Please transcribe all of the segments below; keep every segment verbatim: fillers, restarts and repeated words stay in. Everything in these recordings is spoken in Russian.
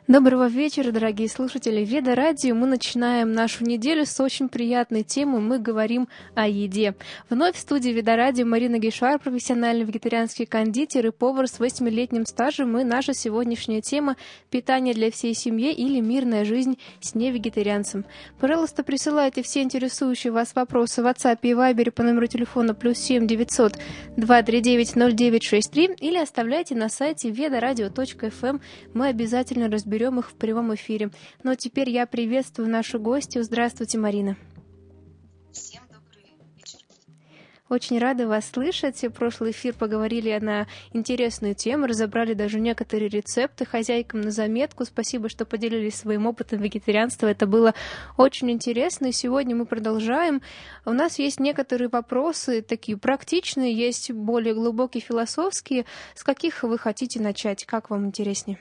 Доброго вечера, дорогие слушатели Веда Радио. Мы начинаем нашу неделю с очень приятной темы. Мы говорим о еде. Вновь в студии Веда Радио Марина Гишвар, профессиональный вегетарианский кондитер и повар с восьмилетним стажем. И наша сегодняшняя тема — питание для всей семьи или мирная жизнь с невегетарианцем. Пожалуйста, присылайте все интересующие вас вопросы в WhatsApp и Viber по номеру телефона плюс семь девятьсот два три девять ноль девять шесть три или оставляйте на сайте ведарадио точка эф эм. Мы обязательно разберем Берем их в прямом эфире. Но теперь я приветствую нашу гостью. Здравствуйте, Марина. Всем добрый вечер. Очень рада вас слышать. В прошлый эфир поговорили на интересную тему, разобрали даже некоторые рецепты хозяйкам на заметку. Спасибо, что поделились своим опытом вегетарианства. Это было очень интересно. И сегодня мы продолжаем. У нас есть некоторые вопросы, такие практичные, есть более глубокие, философские. С каких вы хотите начать? Как вам интереснее?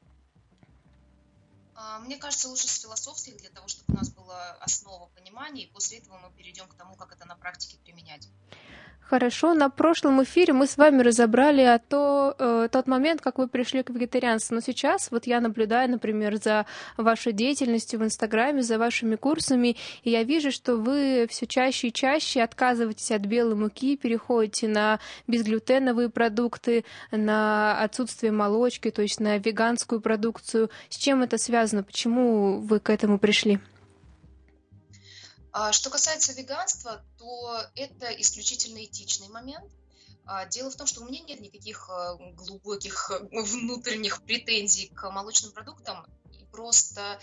Мне кажется, лучше с философских, для того, чтобы у нас была основа понимания, и после этого мы перейдем к тому, как это на практике применять. Хорошо, на прошлом эфире мы с вами разобрали о то, э, тот момент, как вы пришли к вегетарианству. Но сейчас вот я наблюдаю, например, за вашей деятельностью в Инстаграме, за вашими курсами, и я вижу, что вы все чаще и чаще отказываетесь от белой муки, переходите на безглютеновые продукты, на отсутствие молочки, то есть на веганскую продукцию. С чем это связано? Почему вы к этому пришли? Что касается веганства, то это исключительно этичный момент. Дело в том, что у меня нет никаких глубоких внутренних претензий к молочным продуктам. И просто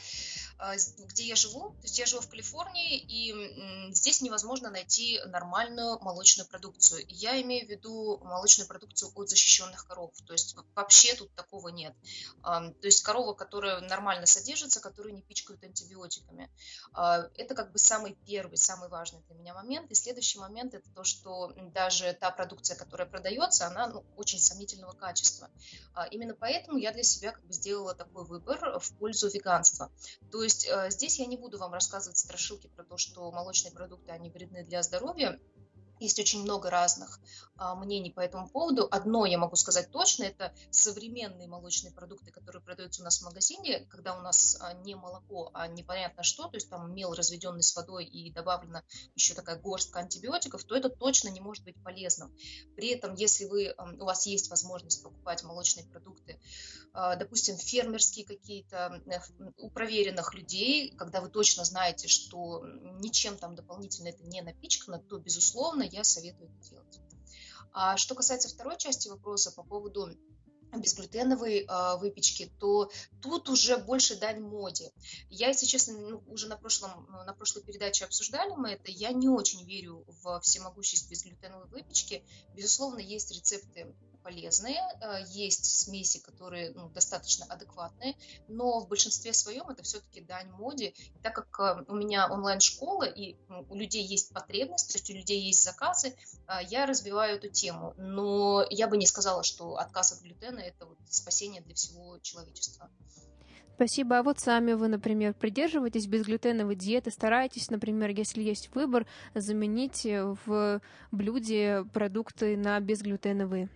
где я живу, то есть я живу в Калифорнии, и здесь невозможно найти нормальную молочную продукцию. Я имею в виду молочную продукцию от защищенных коров. То есть вообще тут такого нет. То есть корова, которая нормально содержится, которую не пичкают антибиотиками. Это как бы самый первый, самый важный для меня момент. И следующий момент — это то, что даже та продукция, которая продается, она ну, очень сомнительного качества. Именно поэтому я для себя как бы сделала такой выбор в пользу веганства. То есть здесь я не буду вам рассказывать страшилки про то, что молочные продукты, они вредны для здоровья. Есть очень много разных а, мнений по этому поводу. Одно я могу сказать точно, это современные молочные продукты, которые продаются у нас в магазине, когда у нас а, не молоко, а непонятно что, то есть там мел, разведенный с водой, и добавлена еще такая горстка антибиотиков, то это точно не может быть полезным. При этом, если вы, у вас есть возможность покупать молочные продукты, а, допустим, фермерские какие-то, у проверенных людей, когда вы точно знаете, что ничем там дополнительно это не напичкано, то, безусловно, я советую это делать. А что касается второй части вопроса по поводу безглютеновой э, выпечки, то тут уже больше дань моде. Я, если честно, ну, уже на, прошлом, на прошлой передаче обсуждали мы это, я не очень верю в всемогущесть безглютеновой выпечки. Безусловно, есть рецепты полезные, э, есть смеси, которые ну, достаточно адекватные, но в большинстве своем это все-таки дань моде. И так как э, у меня онлайн-школа и ну, у людей есть потребность, то есть у людей есть заказы, э, я развиваю эту тему. Но я бы не сказала, что отказ от глютена — это вот спасение для всего человечества. Спасибо. А вот сами вы, например, придерживаетесь безглютеновой диеты, стараетесь, например, если есть выбор, заменить в блюде продукты на безглютеновые?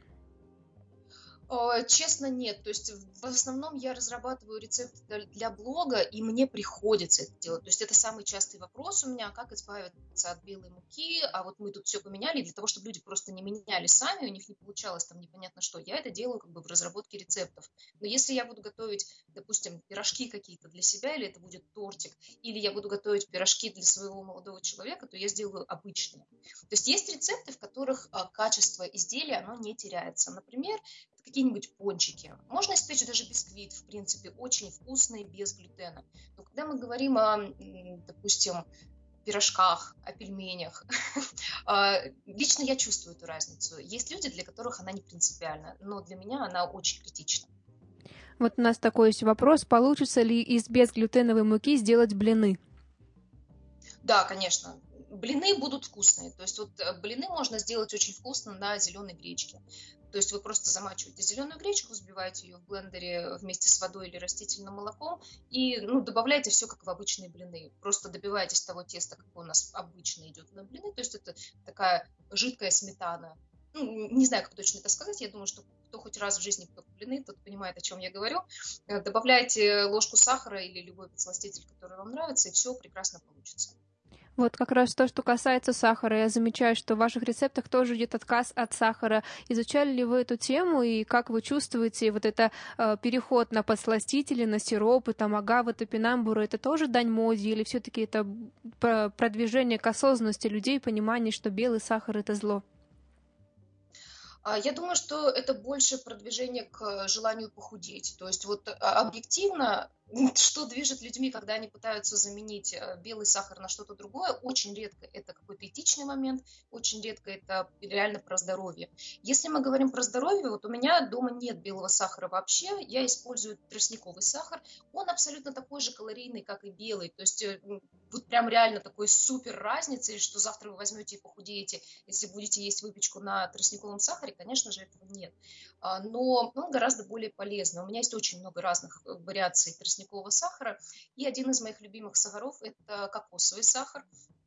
Честно, нет. То есть в основном я разрабатываю рецепты для блога, и мне приходится это делать. То есть это самый частый вопрос у меня, как избавиться от белой муки, а вот мы тут все поменяли, для того, чтобы люди просто не меняли сами, у них не получалось там непонятно что. Я это делаю как бы в разработке рецептов. Но если я буду готовить, допустим, пирожки какие-то для себя, или это будет тортик, или я буду готовить пирожки для своего молодого человека, то я сделаю обычные. То есть есть рецепты, в которых качество изделия, оно не теряется. Например, какие-нибудь пончики. Можно испечь даже бисквит, в принципе, очень вкусный, без глютена. Но когда мы говорим о, допустим, пирожках, о пельменях, лично я чувствую эту разницу. Есть люди, для которых она не принципиальна, но для меня она очень критична. Вот у нас такой есть вопрос. Получится ли из безглютеновой муки сделать блины? Да, конечно. Блины будут вкусные. То есть вот блины можно сделать очень вкусно на зеленой гречке. То есть вы просто замачиваете зеленую гречку, взбиваете ее в блендере вместе с водой или растительным молоком и ну, добавляете все как в обычные блины. Просто добиваетесь того теста, как у нас обычно идет на блины. То есть это такая жидкая сметана. ну, не знаю, как точно это сказать, я думаю, что кто хоть раз в жизни пил блины, тот понимает, о чем я говорю. Э, Добавляйте ложку сахара или любой подсластитель, который вам нравится, и все прекрасно получится. Вот как раз то, что касается сахара. Я замечаю, что в ваших рецептах тоже идет отказ от сахара. Изучали ли вы эту тему и как вы чувствуете вот это э, переход на подсластители, на сиропы, там агавы, топинамбуры? Это тоже дань моде или все-таки это п- продвижение к осознанности людей, понимание, что белый сахар это зло? А, Я думаю, что это больше продвижение к желанию похудеть. То есть вот а, объективно, что движет людьми, когда они пытаются заменить э, белый сахар на что-то другое, очень редко это какой-то этичный момент, очень редко это реально про здоровье. Если мы говорим про здоровье, вот у меня дома нет белого сахара вообще, я использую тростниковый сахар, он абсолютно такой же калорийный, как и белый, то есть э, м, вот прям реально такой супер разницы, что завтра вы возьмете и похудеете, если будете есть выпечку на тростниковом сахаре, конечно же, этого нет. А, Но он гораздо более полезный. У меня есть очень много разных э, вариаций тростникового сахара. И один из моих любимых сахаров – это кокосовый сахар.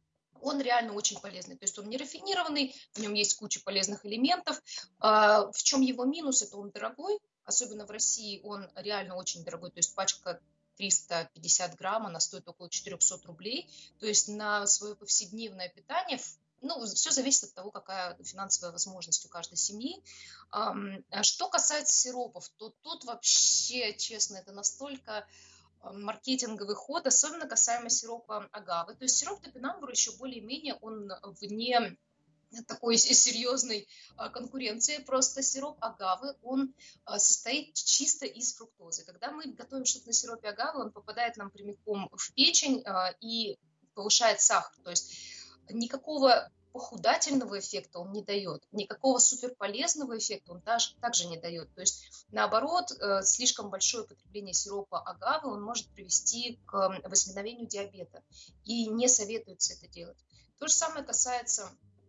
Он реально очень полезный. То есть он не рафинированный, в нем есть куча полезных элементов. А, В чем его минус? Это он дорогой. Особенно в России он реально очень дорогой. То есть пачка триста пятьдесят грамм, она стоит около четыреста рублей. То есть на свое повседневное питание, ну, все зависит от того, какая финансовая возможность у каждой семьи. Ам, а Что касается сиропов, то тут вообще, честно, это настолько а, маркетинговый ход, особенно касаемо сиропа агавы. То есть сироп топинамбур еще более-менее он вне такой серьезной а, конкуренции. Просто сироп агавы, он а, состоит чисто из фруктозы. Когда мы готовим что-то на сиропе агавы, он попадает нам прямиком в печень а, и повышает сахар. То есть никакого похудательного эффекта он не дает, никакого суперполезного эффекта он также, также не дает. То есть, наоборот, э, слишком большое потребление сиропа агавы он может привести к возникновению диабета, и не советуется это делать. То же самое касается,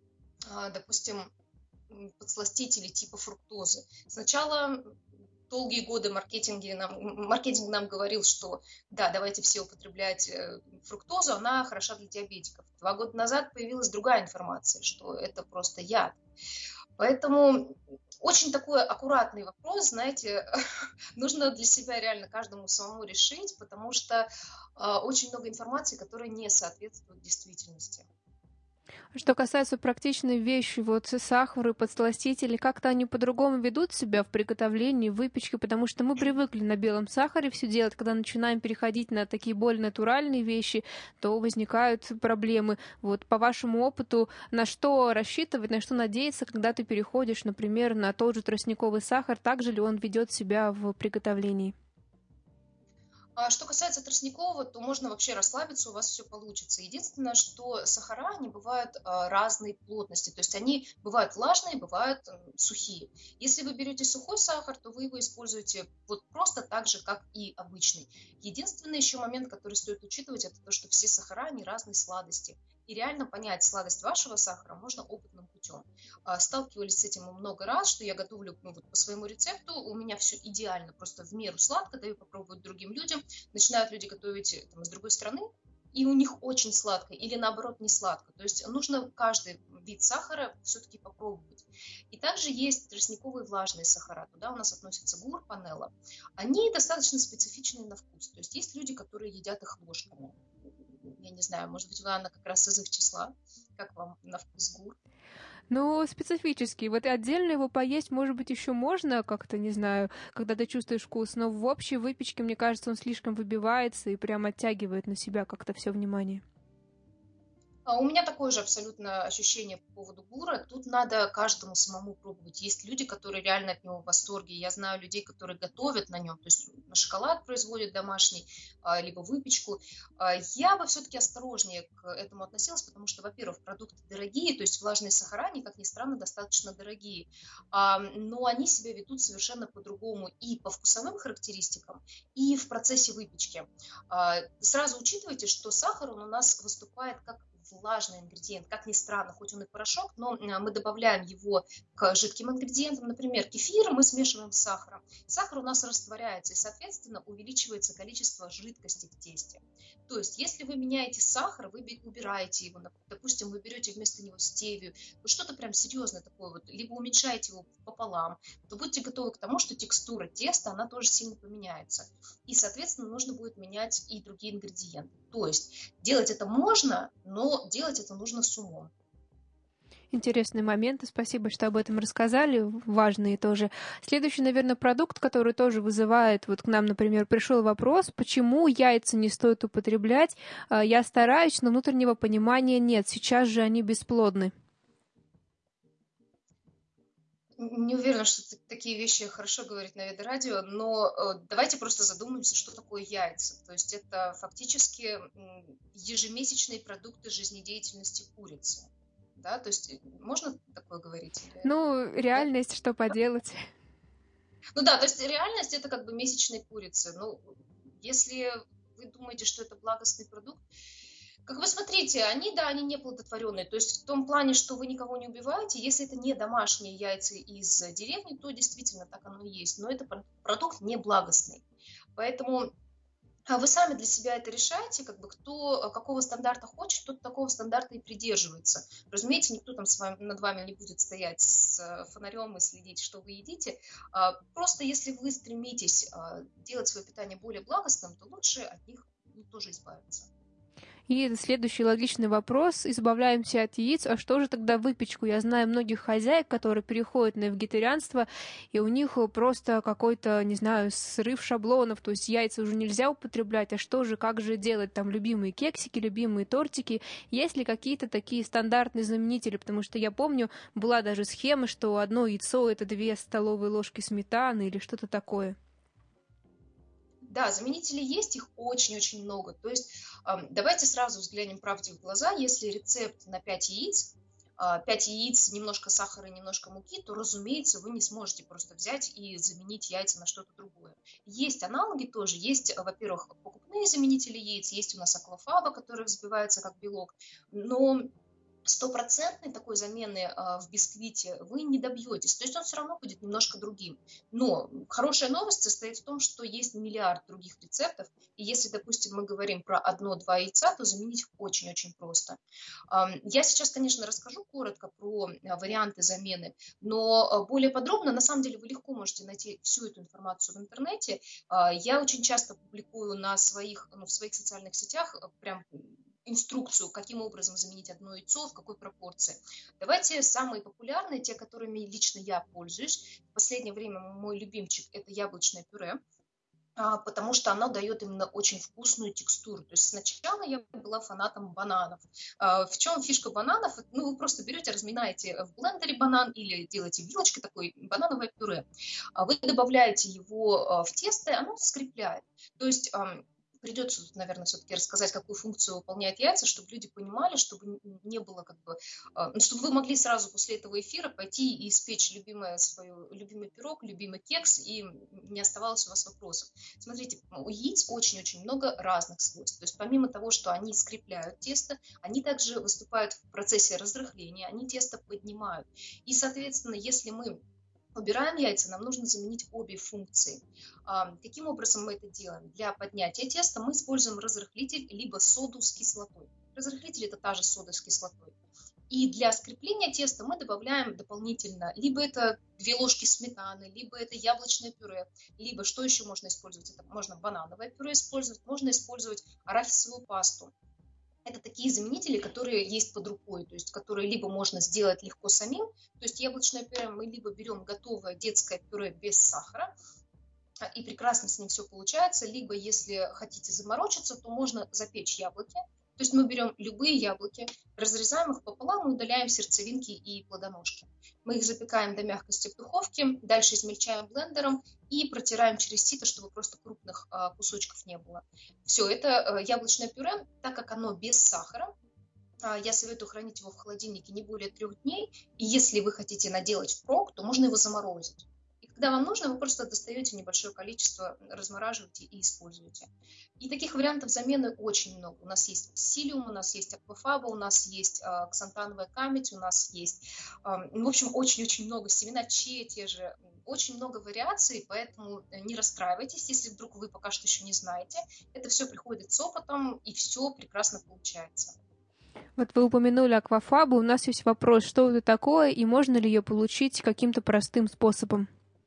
а, допустим, подсластителей типа фруктозы. Сначала долгие годы маркетинги нам, маркетинг нам говорил, что да, давайте все употреблять э, фруктозу, она хороша для диабетиков. Два года назад появилась другая информация, что это просто яд. Поэтому очень такой аккуратный вопрос, знаете, нужно для себя реально каждому самому решить, потому что э, очень много информации, которая не соответствует действительности. Что касается практичной вещи, вот с- сахар и подсластители, как-то они по-другому ведут себя в приготовлении, выпечке, потому что мы привыкли на белом сахаре все делать. Когда начинаем переходить на такие более натуральные вещи, то возникают проблемы. Вот по вашему опыту, на что рассчитывать, на что надеяться, когда ты переходишь, например, на тот же тростниковый сахар, также ли он ведет себя в приготовлении? А что касается тростникового, то можно вообще расслабиться, у вас все получится. Единственное, что сахара, они бывают а, разной плотности, то есть они бывают влажные, бывают м, сухие. Если вы берете сухой сахар, то вы его используете вот просто так же, как и обычный. Единственный еще момент, который стоит учитывать, это то, что все сахара, они разной сладости. И реально понять сладость вашего сахара можно опытным путем. А, Сталкивались с этим много раз, что я готовлю ну, вот по своему рецепту, у меня все идеально, просто в меру сладко, даю попробовать другим людям. Начинают люди готовить там, из другой страны, и у них очень сладко, или наоборот не сладко. То есть нужно каждый вид сахара все-таки попробовать. И также есть тростниковые влажные сахара. Туда у нас относятся гур, панелла. Они достаточно специфичные на вкус. То есть есть люди, которые едят их ложками. Я не знаю, может быть, вы, Анна, как раз из их числа. Как вам на вкус гур? Ну, специфический. Вот и отдельно его поесть, может быть, еще можно как-то, не знаю, когда ты чувствуешь вкус, но в общей выпечке, мне кажется, он слишком выбивается и прям оттягивает на себя как-то все внимание. А У меня такое же абсолютно ощущение по поводу гура. Тут надо каждому самому пробовать. Есть люди, которые реально от него в восторге. Я знаю людей, которые готовят на нем, то есть шоколад производят домашний, а, либо выпечку. А, Я бы все-таки осторожнее к этому относилась, потому что, во-первых, продукты дорогие, то есть влажные сахара, они, как ни странно, достаточно дорогие. А, Но они себя ведут совершенно по-другому и по вкусовым характеристикам, и в процессе выпечки. А, Сразу учитывайте, что сахар он у нас выступает как влажный ингредиент. Как ни странно, хоть он и порошок, но мы добавляем его к жидким ингредиентам. Например, кефир мы смешиваем с сахаром. Сахар у нас растворяется, и, соответственно, увеличивается количество жидкости в тесте. То есть, если вы меняете сахар, вы убираете его, допустим, вы берете вместо него стевию, вот что-то прям серьезное такое, вот, либо уменьшаете его пополам, то будьте готовы к тому, что текстура теста, она тоже сильно поменяется. И, соответственно, нужно будет менять и другие ингредиенты. То есть, делать это можно, но делать это нужно с умом. Интересные моменты. Спасибо, что об этом рассказали. Важные тоже. Следующий, наверное, продукт, который тоже вызывает, вот к нам, например, пришел вопрос, почему яйца не стоит употреблять. Я стараюсь, но внутреннего понимания нет. Сейчас же они бесплодны. Не уверена, что такие вещи хорошо говорить на Ведорадио, но давайте просто задумаемся, что такое яйца. То есть это фактически ежемесячные продукты жизнедеятельности курицы. Да, то есть можно такое говорить? Ну, реальность, да? Что поделать? Ну да, то есть реальность это как бы месячные курицы. Ну, если вы думаете, что это благостный продукт, как вы смотрите, они, да, они не плодотворенные. То есть в том плане, что вы никого не убиваете, если это не домашние яйца из деревни, то действительно так оно и есть. Но это продукт не благостный. Поэтому вы сами для себя это решаете, как бы кто какого стандарта хочет, тот такого стандарта и придерживается. Разумеется, никто там с вами, над вами не будет стоять с фонарем и следить, что вы едите. Просто если вы стремитесь делать свое питание более благостным, то лучше от них тоже избавиться. И следующий логичный вопрос. Избавляемся от яиц, а что же тогда выпечку? Я знаю многих хозяек, которые переходят на вегетарианство, и у них просто какой-то, не знаю, срыв шаблонов, то есть яйца уже нельзя употреблять, а что же, как же делать там любимые кексики, любимые тортики? Есть ли какие-то такие стандартные заменители? Потому что я помню, была даже схема, что одно яйцо — это две столовые ложки сметаны или что-то такое. Да, заменители есть, их очень-очень много. То есть давайте сразу взглянем правде в глаза. Если рецепт на пять яиц, пять яиц, немножко сахара, немножко муки, то, разумеется, вы не сможете просто взять и заменить яйца на что-то другое. Есть аналоги тоже. Есть, во-первых, покупные заменители яиц, есть у нас аквафаба, который взбивается как белок, но стопроцентной такой замены э, в бисквите вы не добьетесь. То есть он все равно будет немножко другим. Но хорошая новость состоит в том, что есть миллиард других рецептов. И если, допустим, мы говорим про одно-два яйца, то заменить их очень-очень просто. Э, я сейчас, конечно, расскажу коротко про э, варианты замены, но более подробно, на самом деле, вы легко можете найти всю эту информацию в интернете. Э, я очень часто публикую на своих, ну, в своих социальных сетях э, прям инструкцию, каким образом заменить одно яйцо, в какой пропорции. Давайте самые популярные, те, которыми лично я пользуюсь. В последнее время мой любимчик – это яблочное пюре, потому что оно дает именно очень вкусную текстуру. То есть сначала я была фанатом бананов. В чем фишка бананов? Ну, вы просто берете, разминаете в блендере банан или делаете вилочкой такое банановое пюре. Вы добавляете его в тесто, оно скрепляет. То есть придется, наверное, все-таки рассказать, какую функцию выполняет яйца, чтобы люди понимали, чтобы не было как бы, чтобы вы могли сразу после этого эфира пойти и испечь любимое свое, любимый пирог, любимый кекс, и не оставалось у вас вопросов. Смотрите, у яиц очень-очень много разных свойств. То есть помимо того, что они скрепляют тесто, они также выступают в процессе разрыхления, они тесто поднимают. И, соответственно, если мы убираем яйца, нам нужно заменить обе функции. Каким образом мы это делаем? Для поднятия теста мы используем разрыхлитель либо соду с кислотой. Разрыхлитель – это та же сода с кислотой. И для скрепления теста мы добавляем дополнительно, либо это две ложки сметаны, либо это яблочное пюре, либо что еще можно использовать? Это можно банановое пюре использовать, можно использовать арахисовую пасту. Это такие заменители, которые есть под рукой, то есть которые либо можно сделать легко самим, то есть яблочное пюре мы либо берем готовое детское пюре без сахара, и прекрасно с ним все получается, либо если хотите заморочиться, то можно запечь яблоки. То есть мы берем любые яблоки, разрезаем их пополам и удаляем сердцевинки и плодоножки. Мы их запекаем до мягкости в духовке, дальше измельчаем блендером и протираем через сито, чтобы просто крупных а, кусочков не было. Все, это а, яблочное пюре, так как оно без сахара, а, я советую хранить его в холодильнике не более трех дней. И если вы хотите наделать впрок, то можно его заморозить. И Когда вам нужно, вы просто достаете небольшое количество, размораживаете и используете. И таких вариантов замены очень много. У нас есть псилиум, у нас есть аквафаба, у нас есть э, ксантановая камедь, у нас есть, э, в общем, очень-очень много семена чиа, те же, очень много вариаций, поэтому не расстраивайтесь, если вдруг вы пока что еще не знаете. Это все приходит с опытом, и все прекрасно получается. Вот вы упомянули аквафабу, у нас есть вопрос, что это такое и можно ли ее получить каким-то простым способом?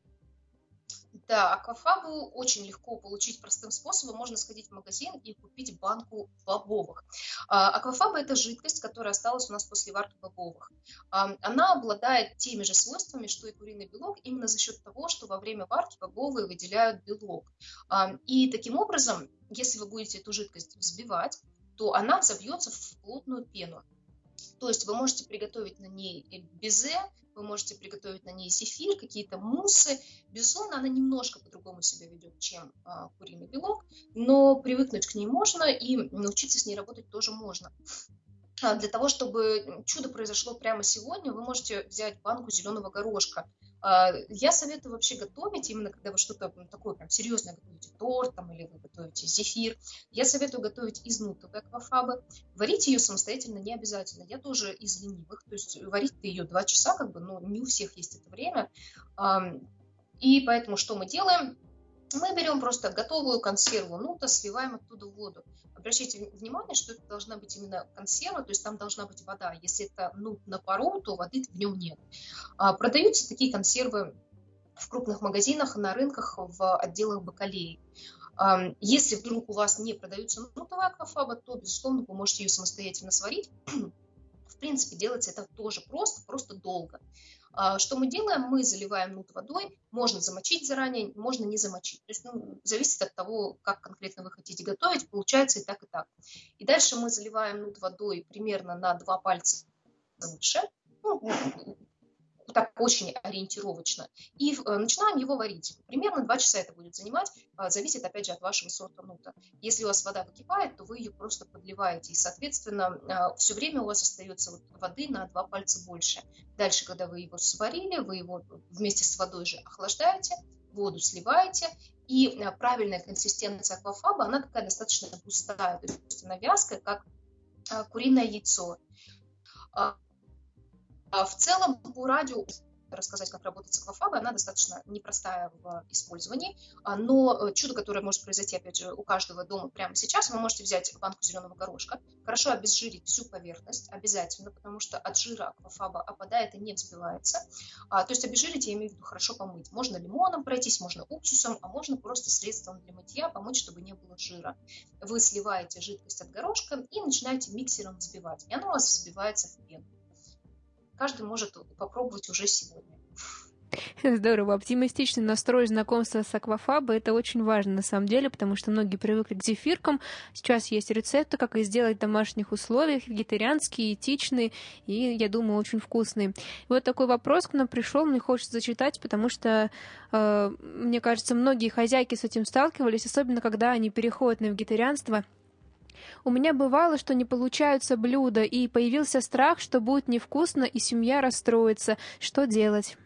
Да, аквафабу очень легко получить простым способом. Можно сходить в магазин и купить банку бобовых. Аквафаба – это жидкость, которая осталась у нас после варки бобовых. Она обладает теми же свойствами, что и куриный белок, именно за счет того, что во время варки бобовые выделяют белок. И таким образом, если вы будете эту жидкость взбивать, то она взобьется в плотную пену. То есть вы можете приготовить на ней безе, вы можете приготовить на ней зефир, какие-то муссы. Безусловно, она немножко по-другому себя ведет, чем а, куриный белок, но привыкнуть к ней можно и научиться с ней работать тоже можно. А для того, чтобы чудо произошло прямо сегодня, вы можете взять банку зеленого горошка. Я советую вообще готовить, именно когда вы что-то такое прям серьезное готовите, торт там, или вы готовите зефир, я советую готовить из нутовой аквафабы. Варить ее самостоятельно не обязательно. Я тоже из ленивых, то есть варить ее два часа, как бы, но не у всех есть это время. И поэтому что мы делаем? Мы берем просто готовую консерву нута, сливаем оттуда воду. Обращайте внимание, что это должна быть именно консерва, то есть там должна быть вода. Если это нут на пару, то воды в нем нет. А, продаются такие консервы в крупных магазинах, на рынках, в отделах бакалеи. А, если вдруг у вас не продаются нутовая аквафаба, то, безусловно, вы можете ее самостоятельно сварить. В принципе, делать это тоже просто, просто долго. Что мы делаем? Мы заливаем нут водой, можно замочить заранее, можно не замочить. То есть ну, зависит от того, как конкретно вы хотите готовить, получается и так, и так. И дальше мы заливаем нут водой примерно на два пальца выше, ну, так очень ориентировочно, и начинаем его варить. Примерно два часа это будет занимать, зависит опять же от вашего сорта нута. Если у вас вода выкипает, то вы ее просто подливаете, и соответственно все время у вас остается вот воды на два пальца больше. Дальше, когда вы его сварили, вы его вместе с водой же охлаждаете, воду сливаете, и правильная консистенция аквафаба, она такая достаточно густая, то есть она вязкая, как куриное яйцо. В целом, по радио рассказать, как работает с аквафабой, она достаточно непростая в использовании, но чудо, которое может произойти, опять же, у каждого дома прямо сейчас, вы можете взять банку зеленого горошка, хорошо обезжирить всю поверхность, обязательно, потому что от жира аквафаба опадает и не взбивается. То есть обезжирить, я имею в виду, хорошо помыть. Можно лимоном пройтись, можно уксусом, а можно просто средством для мытья помочь, чтобы не было жира. Вы сливаете жидкость от горошка и начинаете миксером взбивать, и она у вас взбивается в пену. Каждый может попробовать уже сегодня. Здорово. Оптимистичный настрой знакомства с аквафабой — это очень важно на самом деле, потому что многие привыкли к зефиркам. Сейчас есть рецепты, как их сделать в домашних условиях, вегетарианские, этичные и, я думаю, очень вкусные. И вот такой вопрос к нам пришел, мне хочется зачитать, потому что, э, мне кажется, многие хозяйки с этим сталкивались, особенно когда они переходят на вегетарианство. У меня бывало, что не получаются блюда, и появился страх, что будет невкусно, и семья расстроится. Что делать?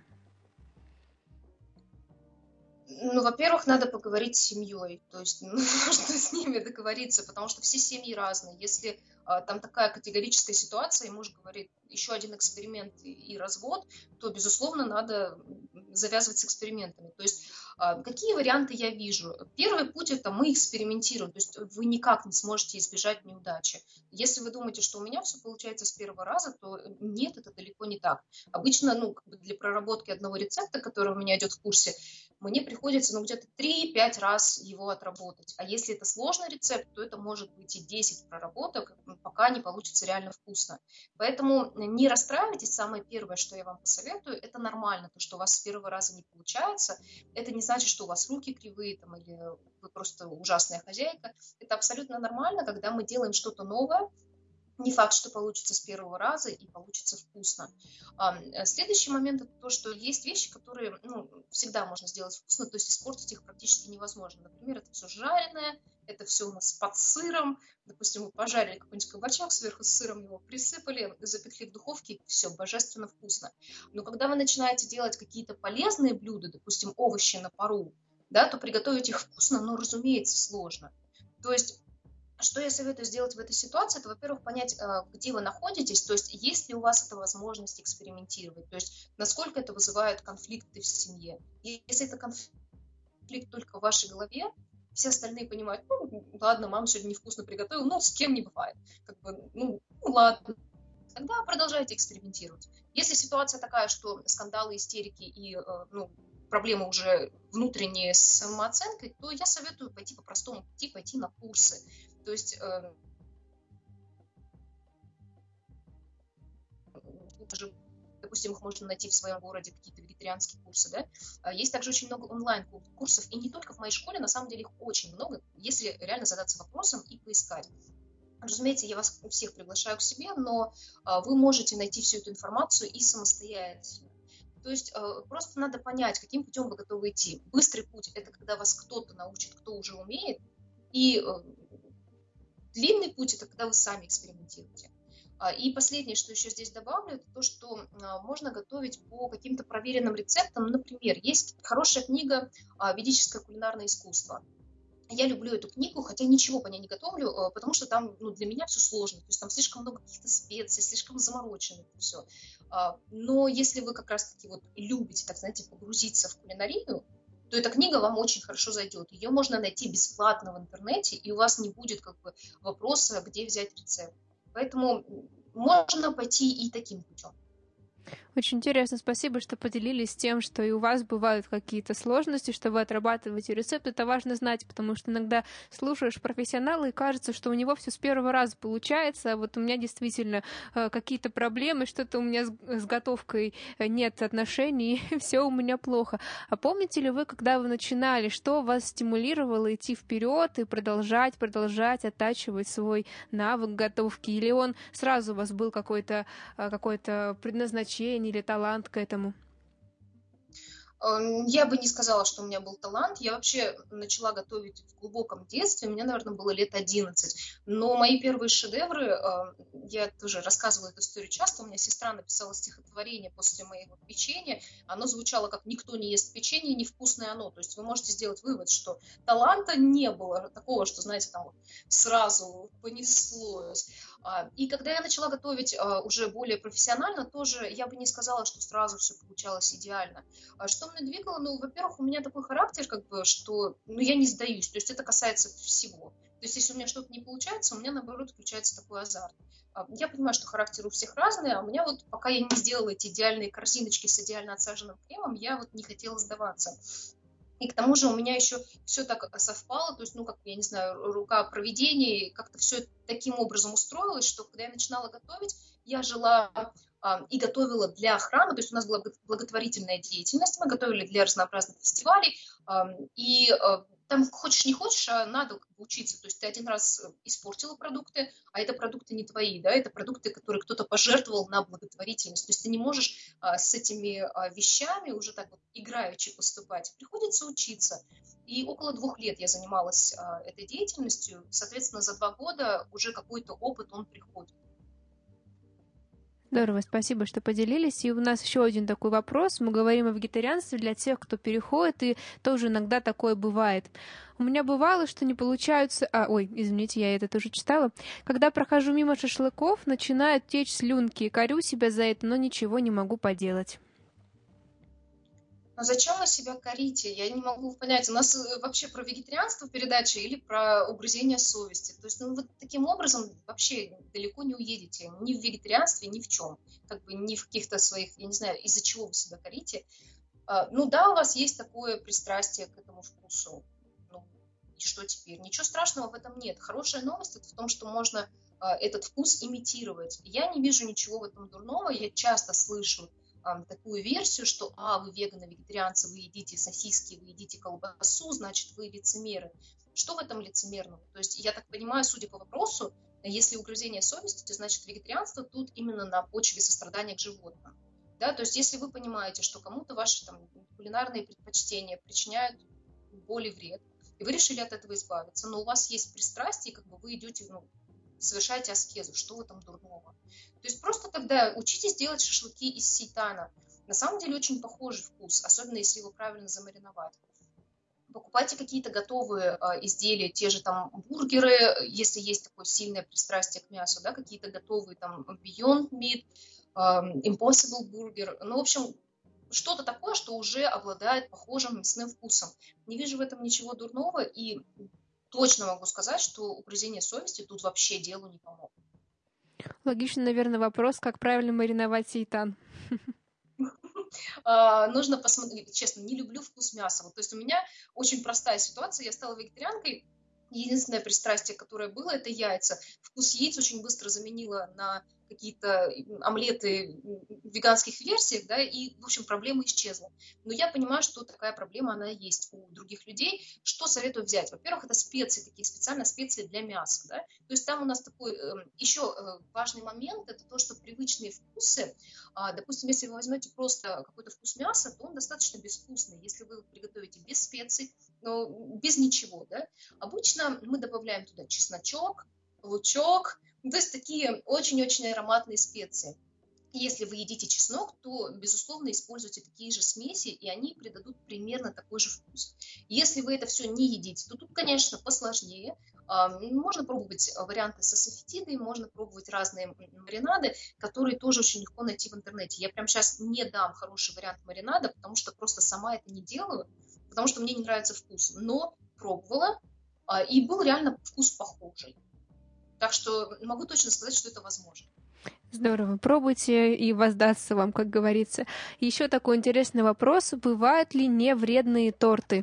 Ну, во-первых, надо поговорить с семьей, то есть нужно с ними договориться, потому что все семьи разные. Если а, там такая категорическая ситуация, и муж говорит, еще один эксперимент и, и развод, то, безусловно, надо завязывать с экспериментами. То есть а, какие варианты я вижу? Первый путь – это мы экспериментируем, то есть вы никак не сможете избежать неудачи. Если вы думаете, что у меня все получается с первого раза, то нет, это далеко не так. Обычно ну, для проработки одного рецепта, который у меня идет в курсе, мне приходится ну, где-то три-пять раз его отработать. А если это сложный рецепт, то это может быть и десять проработок, пока не получится реально вкусно. Поэтому не расстраивайтесь. Самое первое, что я вам посоветую, это нормально. То, что у вас с первого раза не получается, это не значит, что у вас руки кривые там, или вы просто ужасная хозяйка. Это абсолютно нормально, когда мы делаем что-то новое. Не факт, что получится с первого раза и получится вкусно. Следующий момент – это то, что есть вещи, которые ну, всегда можно сделать вкусно, то есть испортить их практически невозможно. Например, это все жареное, это все у нас под сыром. Допустим, мы пожарили какой-нибудь кабачок, сверху с сыром его присыпали, запекли в духовке, все, божественно вкусно. Но когда вы начинаете делать какие-то полезные блюда, допустим, овощи на пару, да, то приготовить их вкусно, ну, разумеется, сложно. То есть что я советую сделать в этой ситуации, это, во-первых, понять, где вы находитесь, то есть есть ли у вас эта возможность экспериментировать, то есть насколько это вызывает конфликты в семье. И если это конфликт только в вашей голове, все остальные понимают, ну, ладно, мама сегодня невкусно приготовила, ну, с кем не бывает. Как бы, ну, ну, ладно. Тогда продолжайте экспериментировать. Если ситуация такая, что скандалы, истерики и, ну, проблемы уже внутренние с самооценкой, то я советую пойти по простому пути, пойти на курсы. То есть, э, допустим, их можно найти в своем городе, какие-то вегетарианские курсы, да. Есть также очень много онлайн-курсов, и не только в моей школе, на самом деле их очень много, если реально задаться вопросом и поискать. Разумеется, я вас всех приглашаю к себе, но а, вы можете найти всю эту информацию и самостоятельно. То есть а, просто надо понять, каким путем вы готовы идти. Быстрый путь – это когда вас кто-то научит, кто уже умеет, и а, длинный путь – это когда вы сами экспериментируете. А, и последнее, что еще здесь добавлю, это то, что а, можно готовить по каким-то проверенным рецептам. Например, есть хорошая книга а, «Ведическое кулинарное искусство». Я люблю эту книгу, хотя ничего по ней не готовлю, потому что там ну, для меня все сложно. То есть там слишком много каких-то специй, слишком заморочено это все. Но если вы как раз-таки вот любите, так знаете, погрузиться в кулинарию, то эта книга вам очень хорошо зайдет. Ее можно найти бесплатно в интернете, и у вас не будет как бы вопроса, где взять рецепт. Поэтому можно пойти и таким путем. Очень интересно, спасибо, что поделились тем, что и у вас бывают какие-то сложности, что вы отрабатываете рецепт. Это важно знать, потому что иногда слушаешь профессионала и кажется, что у него все с первого раза получается, а вот у меня действительно э, какие-то проблемы, что-то у меня с, с готовкой нет отношений, все у меня плохо. А помните ли вы, когда вы начинали, что вас стимулировало идти вперед и продолжать, продолжать оттачивать свой навык готовки? Или он сразу у вас был какой-то, какое-то предназначение или талант к этому? Я бы не сказала, что у меня был талант. Я вообще начала готовить в глубоком детстве. Мне, наверное, было лет одиннадцать. Но мои первые шедевры, я тоже рассказывала эту историю часто. У меня сестра написала стихотворение после моего печенья. Оно звучало как «Никто не ест печенье, невкусное оно». То есть вы можете сделать вывод, что таланта не было такого, что, знаете, там сразу понеслось. И когда я начала готовить уже более профессионально, тоже я бы не сказала, что сразу все получалось идеально. Что меня двигало? Ну, во-первых, у меня такой характер, как бы, что ну, я не сдаюсь. То есть это касается всего. То есть если у меня что-то не получается, у меня, наоборот, включается такой азарт. Я понимаю, что характер у всех разный, а у меня вот, пока я не сделала эти идеальные корзиночки с идеально отсаженным кремом, я вот не хотела сдаваться. И к тому же у меня еще все так совпало, то есть, ну, как, я не знаю, рука провидения, как-то все таким образом устроилось, что когда я начинала готовить, я жила а, и готовила для храма, то есть у нас была благотворительная деятельность, мы готовили для разнообразных фестивалей, а, и а, там хочешь не хочешь, а надо как бы учиться. То есть ты один раз испортила продукты, а это продукты не твои, да, это продукты, которые кто-то пожертвовал на благотворительность. То есть ты не можешь а, с этими а, вещами уже так вот играючи поступать. Приходится учиться. И около двух лет я занималась а, этой деятельностью. Соответственно, за два года уже какой-то опыт, он приходит. Здорово, спасибо, что поделились. И у нас еще один такой вопрос. Мы говорим о вегетарианстве для тех, кто переходит, и тоже иногда такое бывает. У меня бывало, что не получаются... А, ой, извините, я это тоже читала. Когда прохожу мимо шашлыков, начинают течь слюнки. Корю себя за это, но ничего не могу поделать. Но зачем вы себя корите? Я не могу понять. У нас вообще про вегетарианство передача или про угрызение совести? То есть, ну, вот таким образом вообще далеко не уедете. Ни в вегетарианстве, ни в чем. Как бы ни в каких-то своих, я не знаю, из-за чего вы себя корите. Ну да, у вас есть такое пристрастие к этому вкусу. Ну, и что теперь? Ничего страшного в этом нет. Хорошая новость это в том, что можно этот вкус имитировать. Я не вижу ничего в этом дурного. Я часто слышу такую версию, что а, вы веганы, вегетарианцы, вы едите сосиски, вы едите колбасу, значит, вы лицемеры. Что в этом лицемерного? То есть, я так понимаю, судя по вопросу, Если угрызение совести, то значит вегетарианство тут именно на почве сострадания к животным. Да, то есть если вы понимаете, что кому-то ваши там, кулинарные предпочтения причиняют боль и вред, и вы решили от этого избавиться, но у вас есть пристрастие, как бы вы идете, ну, совершаете аскезу, что в этом дурного? То есть просто тогда учитесь делать шашлыки из сейтана. На самом деле очень похожий вкус, особенно если его правильно замариновать. Покупайте какие-то готовые а, изделия, те же там бургеры, если есть такое сильное пристрастие к мясу, да, какие-то готовые там Beyond Meat, а, Impossible Burger. Ну, в общем, что-то такое, что уже обладает похожим мясным вкусом. Не вижу в этом ничего дурного и точно могу сказать, что угрызение совести тут вообще делу не помогут. Логичный, наверное, вопрос, как правильно мариновать сейтан. Нужно посмотреть, честно, не люблю вкус мяса. Вот, то есть у меня очень простая ситуация, я стала вегетарианкой, единственное пристрастие, которое было, это яйца. Вкус яиц очень быстро заменила на какие-то омлеты в веганских версиях, да, и, в общем, проблема исчезла. Но я понимаю, что такая проблема, она есть у других людей. Что советую взять? Во-первых, это специи, такие специально специи для мяса, да. То есть там у нас такой э, еще э, важный момент, это то, что привычные вкусы, э, допустим, если вы возьмете просто какой-то вкус мяса, то он достаточно безвкусный. Если вы его приготовите без специй, но без ничего, да. Обычно мы добавляем туда чесночок, лучок, то есть такие очень-очень ароматные специи. Если вы едите чеснок, то, безусловно, используйте такие же смеси, и они придадут примерно такой же вкус. Если вы это все не едите, то тут, конечно, посложнее. Можно пробовать варианты с асафетидой, можно пробовать разные маринады, которые тоже очень легко найти в интернете. Я прямо сейчас не дам хороший вариант маринада, потому что просто сама это не делаю, потому что мне не нравится вкус. Но пробовала, и был реально вкус похожий. Так что могу точно сказать, что это возможно. Здорово. Пробуйте, и воздастся вам, как говорится. Еще такой интересный вопрос. Бывают ли невредные торты?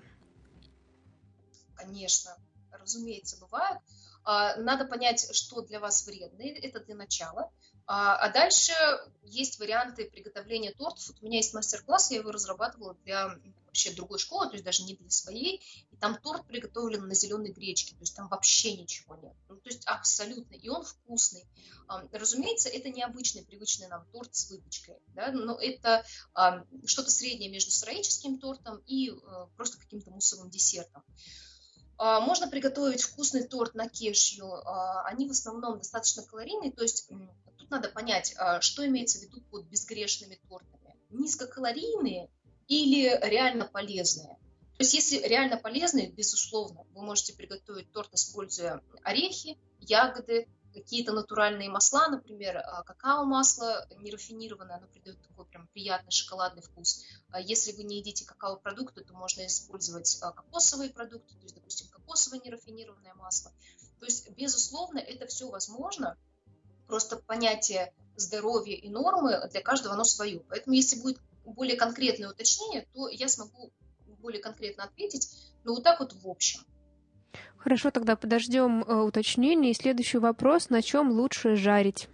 Конечно, разумеется, бывают. Надо понять, что для вас вредно. Это для начала. А дальше есть варианты приготовления тортов. Вот у меня есть мастер-класс, я его разрабатывала для вообще другой школы, то есть даже не для своей. И там торт приготовлен на зеленой гречке, то есть там вообще ничего нет. Ну, то есть абсолютно. И он вкусный. Разумеется, это необычный, привычный нам торт с выпечкой, да? Но это что-то среднее между сыроедческим тортом и просто каким-то муссовым десертом. Можно приготовить вкусный торт на кешью. Они в основном достаточно калорийные, то есть тут надо понять, что имеется в виду под безгрешными тортами. Низкокалорийные или реально полезные. То есть если реально полезные, безусловно, вы можете приготовить торт, используя орехи, ягоды, какие-то натуральные масла, например, какао-масло нерафинированное, оно придает такой прям приятный шоколадный вкус. Если вы не едите какао-продукты, то можно использовать кокосовые продукты, то есть, допустим, кокосовое нерафинированное масло. То есть, безусловно, это все возможно, просто понятие здоровья и нормы для каждого оно свое. Поэтому, если будет более конкретное уточнение, то я смогу более конкретно ответить, но вот так вот в общем. Хорошо, тогда подождем э, уточнения. И следующий вопрос: на чем лучше жарить?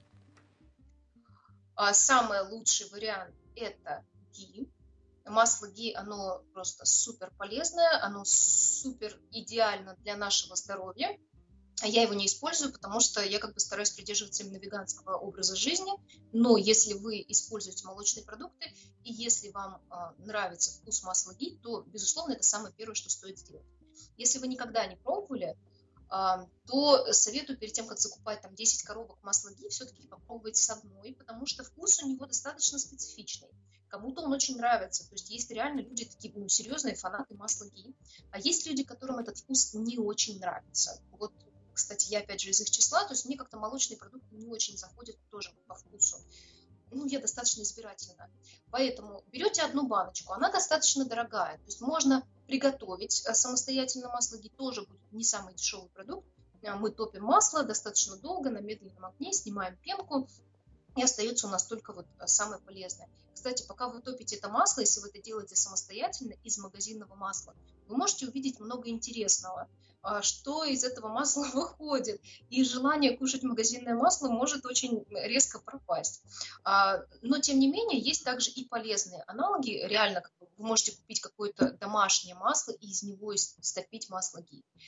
Самый лучший вариант – это ги. Масло ги, оно просто супер полезное, оно супер идеально для нашего здоровья. Я его не использую, потому что я как бы стараюсь придерживаться именно веганского образа жизни. Но если вы используете молочные продукты, и если вам э, нравится вкус масла ги, то, безусловно, это самое первое, что стоит сделать. Если вы никогда не пробовали, э, то советую перед тем, как закупать там десять коробок масла ги, все-таки попробовать с одной, потому что вкус у него достаточно специфичный. Кому-то он очень нравится. То есть есть реально люди, такие ну, серьезные фанаты масла ги, а есть люди, которым этот вкус не очень нравится. Вот, кстати, я опять же из их числа, то есть мне как-то молочные продукты не очень заходят тоже по вкусу. Ну, я достаточно избирательна. Поэтому берете одну баночку, она достаточно дорогая. То есть можно приготовить самостоятельно масло ги, тоже будет не самый дешевый продукт. Мы топим масло достаточно долго на медленном огне, снимаем пенку, и остается у нас только вот самое полезное. Кстати, пока вы топите это масло, если вы это делаете самостоятельно из магазинного масла, вы можете увидеть много интересного, что из этого масла выходит. И желание кушать магазинное масло может очень резко пропасть. Но, тем не менее, есть также и полезные аналоги. Реально, вы можете купить какое-то домашнее масло и из него стопить масло ги.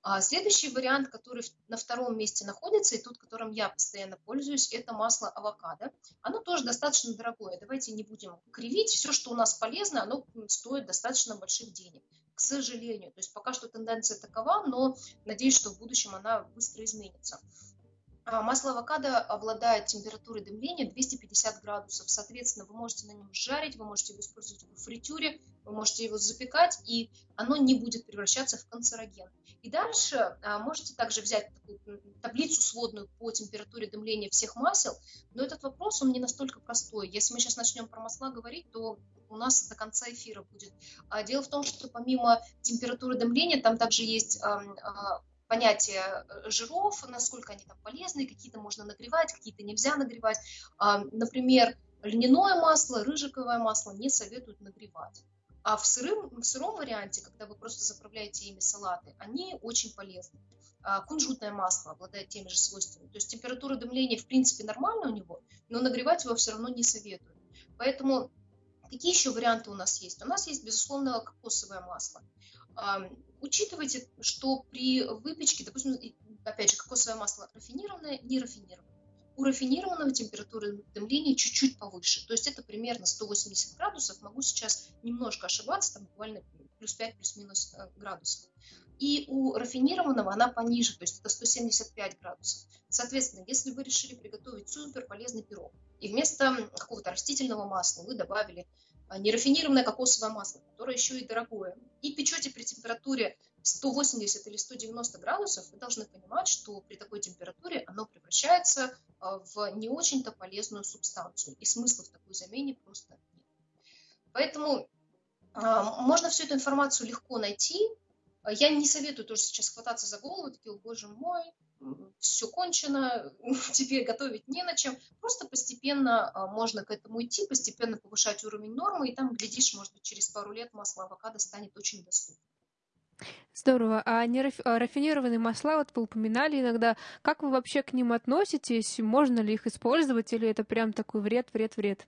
А следующий вариант, который на втором месте находится, и тот, которым я постоянно пользуюсь, это масло авокадо. Оно тоже достаточно дорогое. Давайте не будем кривить. Все, что у нас полезно, оно стоит достаточно больших денег. К сожалению. То есть пока что тенденция такова, но надеюсь, что в будущем она быстро изменится. Масло авокадо обладает температурой дымления двести пятьдесят градусов. Соответственно, вы можете на нем жарить, вы можете его использовать в фритюре, вы можете его запекать, и оно не будет превращаться в канцероген. И дальше можете также взять такую таблицу сводную по температуре дымления всех масел, но этот вопрос, он не настолько простой. Если мы сейчас начнем про масла говорить, то у нас до конца эфира будет. Дело в том, что помимо температуры дымления, там также есть понятие жиров, насколько они там полезны, какие-то можно нагревать, какие-то нельзя нагревать. Например, льняное масло, рыжиковое масло не советуют нагревать. А в сыром, в сыром варианте, когда вы просто заправляете ими салаты, они очень полезны. Кунжутное масло обладает теми же свойствами. То есть температура дымления в принципе нормальная у него, но нагревать его все равно не советуют. Поэтому какие еще варианты у нас есть? У нас есть, безусловно, кокосовое масло. Учитывайте, что при выпечке, допустим, опять же, кокосовое масло рафинированное, не рафинированное. У рафинированного температура дымления чуть-чуть повыше. То есть это примерно сто восемьдесят градусов. Могу сейчас немножко ошибаться, там буквально плюс пять, плюс-минус градусов. И у рафинированного она пониже, то есть это сто семьдесят пять градусов. Соответственно, если вы решили приготовить супер полезный пирог, и вместо какого-то растительного масла вы добавили нерафинированное кокосовое масло, которое еще и дорогое, и печете при температуре сто восемьдесят или сто девяносто градусов, вы должны понимать, что при такой температуре оно превращается в не очень-то полезную субстанцию, и смысла в такой замене просто нет. Поэтому можно всю эту информацию легко найти. Я не советую тоже сейчас хвататься за голову, такие, о боже мой, все кончено, теперь готовить не на чем. Просто постепенно можно к этому идти, постепенно повышать уровень нормы, и там, глядишь, может быть, через пару лет масло авокадо станет очень доступным. Здорово. А не раф... а рафинированные масла, вот вы упоминали иногда, как вы вообще к ним относитесь? Можно ли их использовать, или это прям такой вред, вред, вред?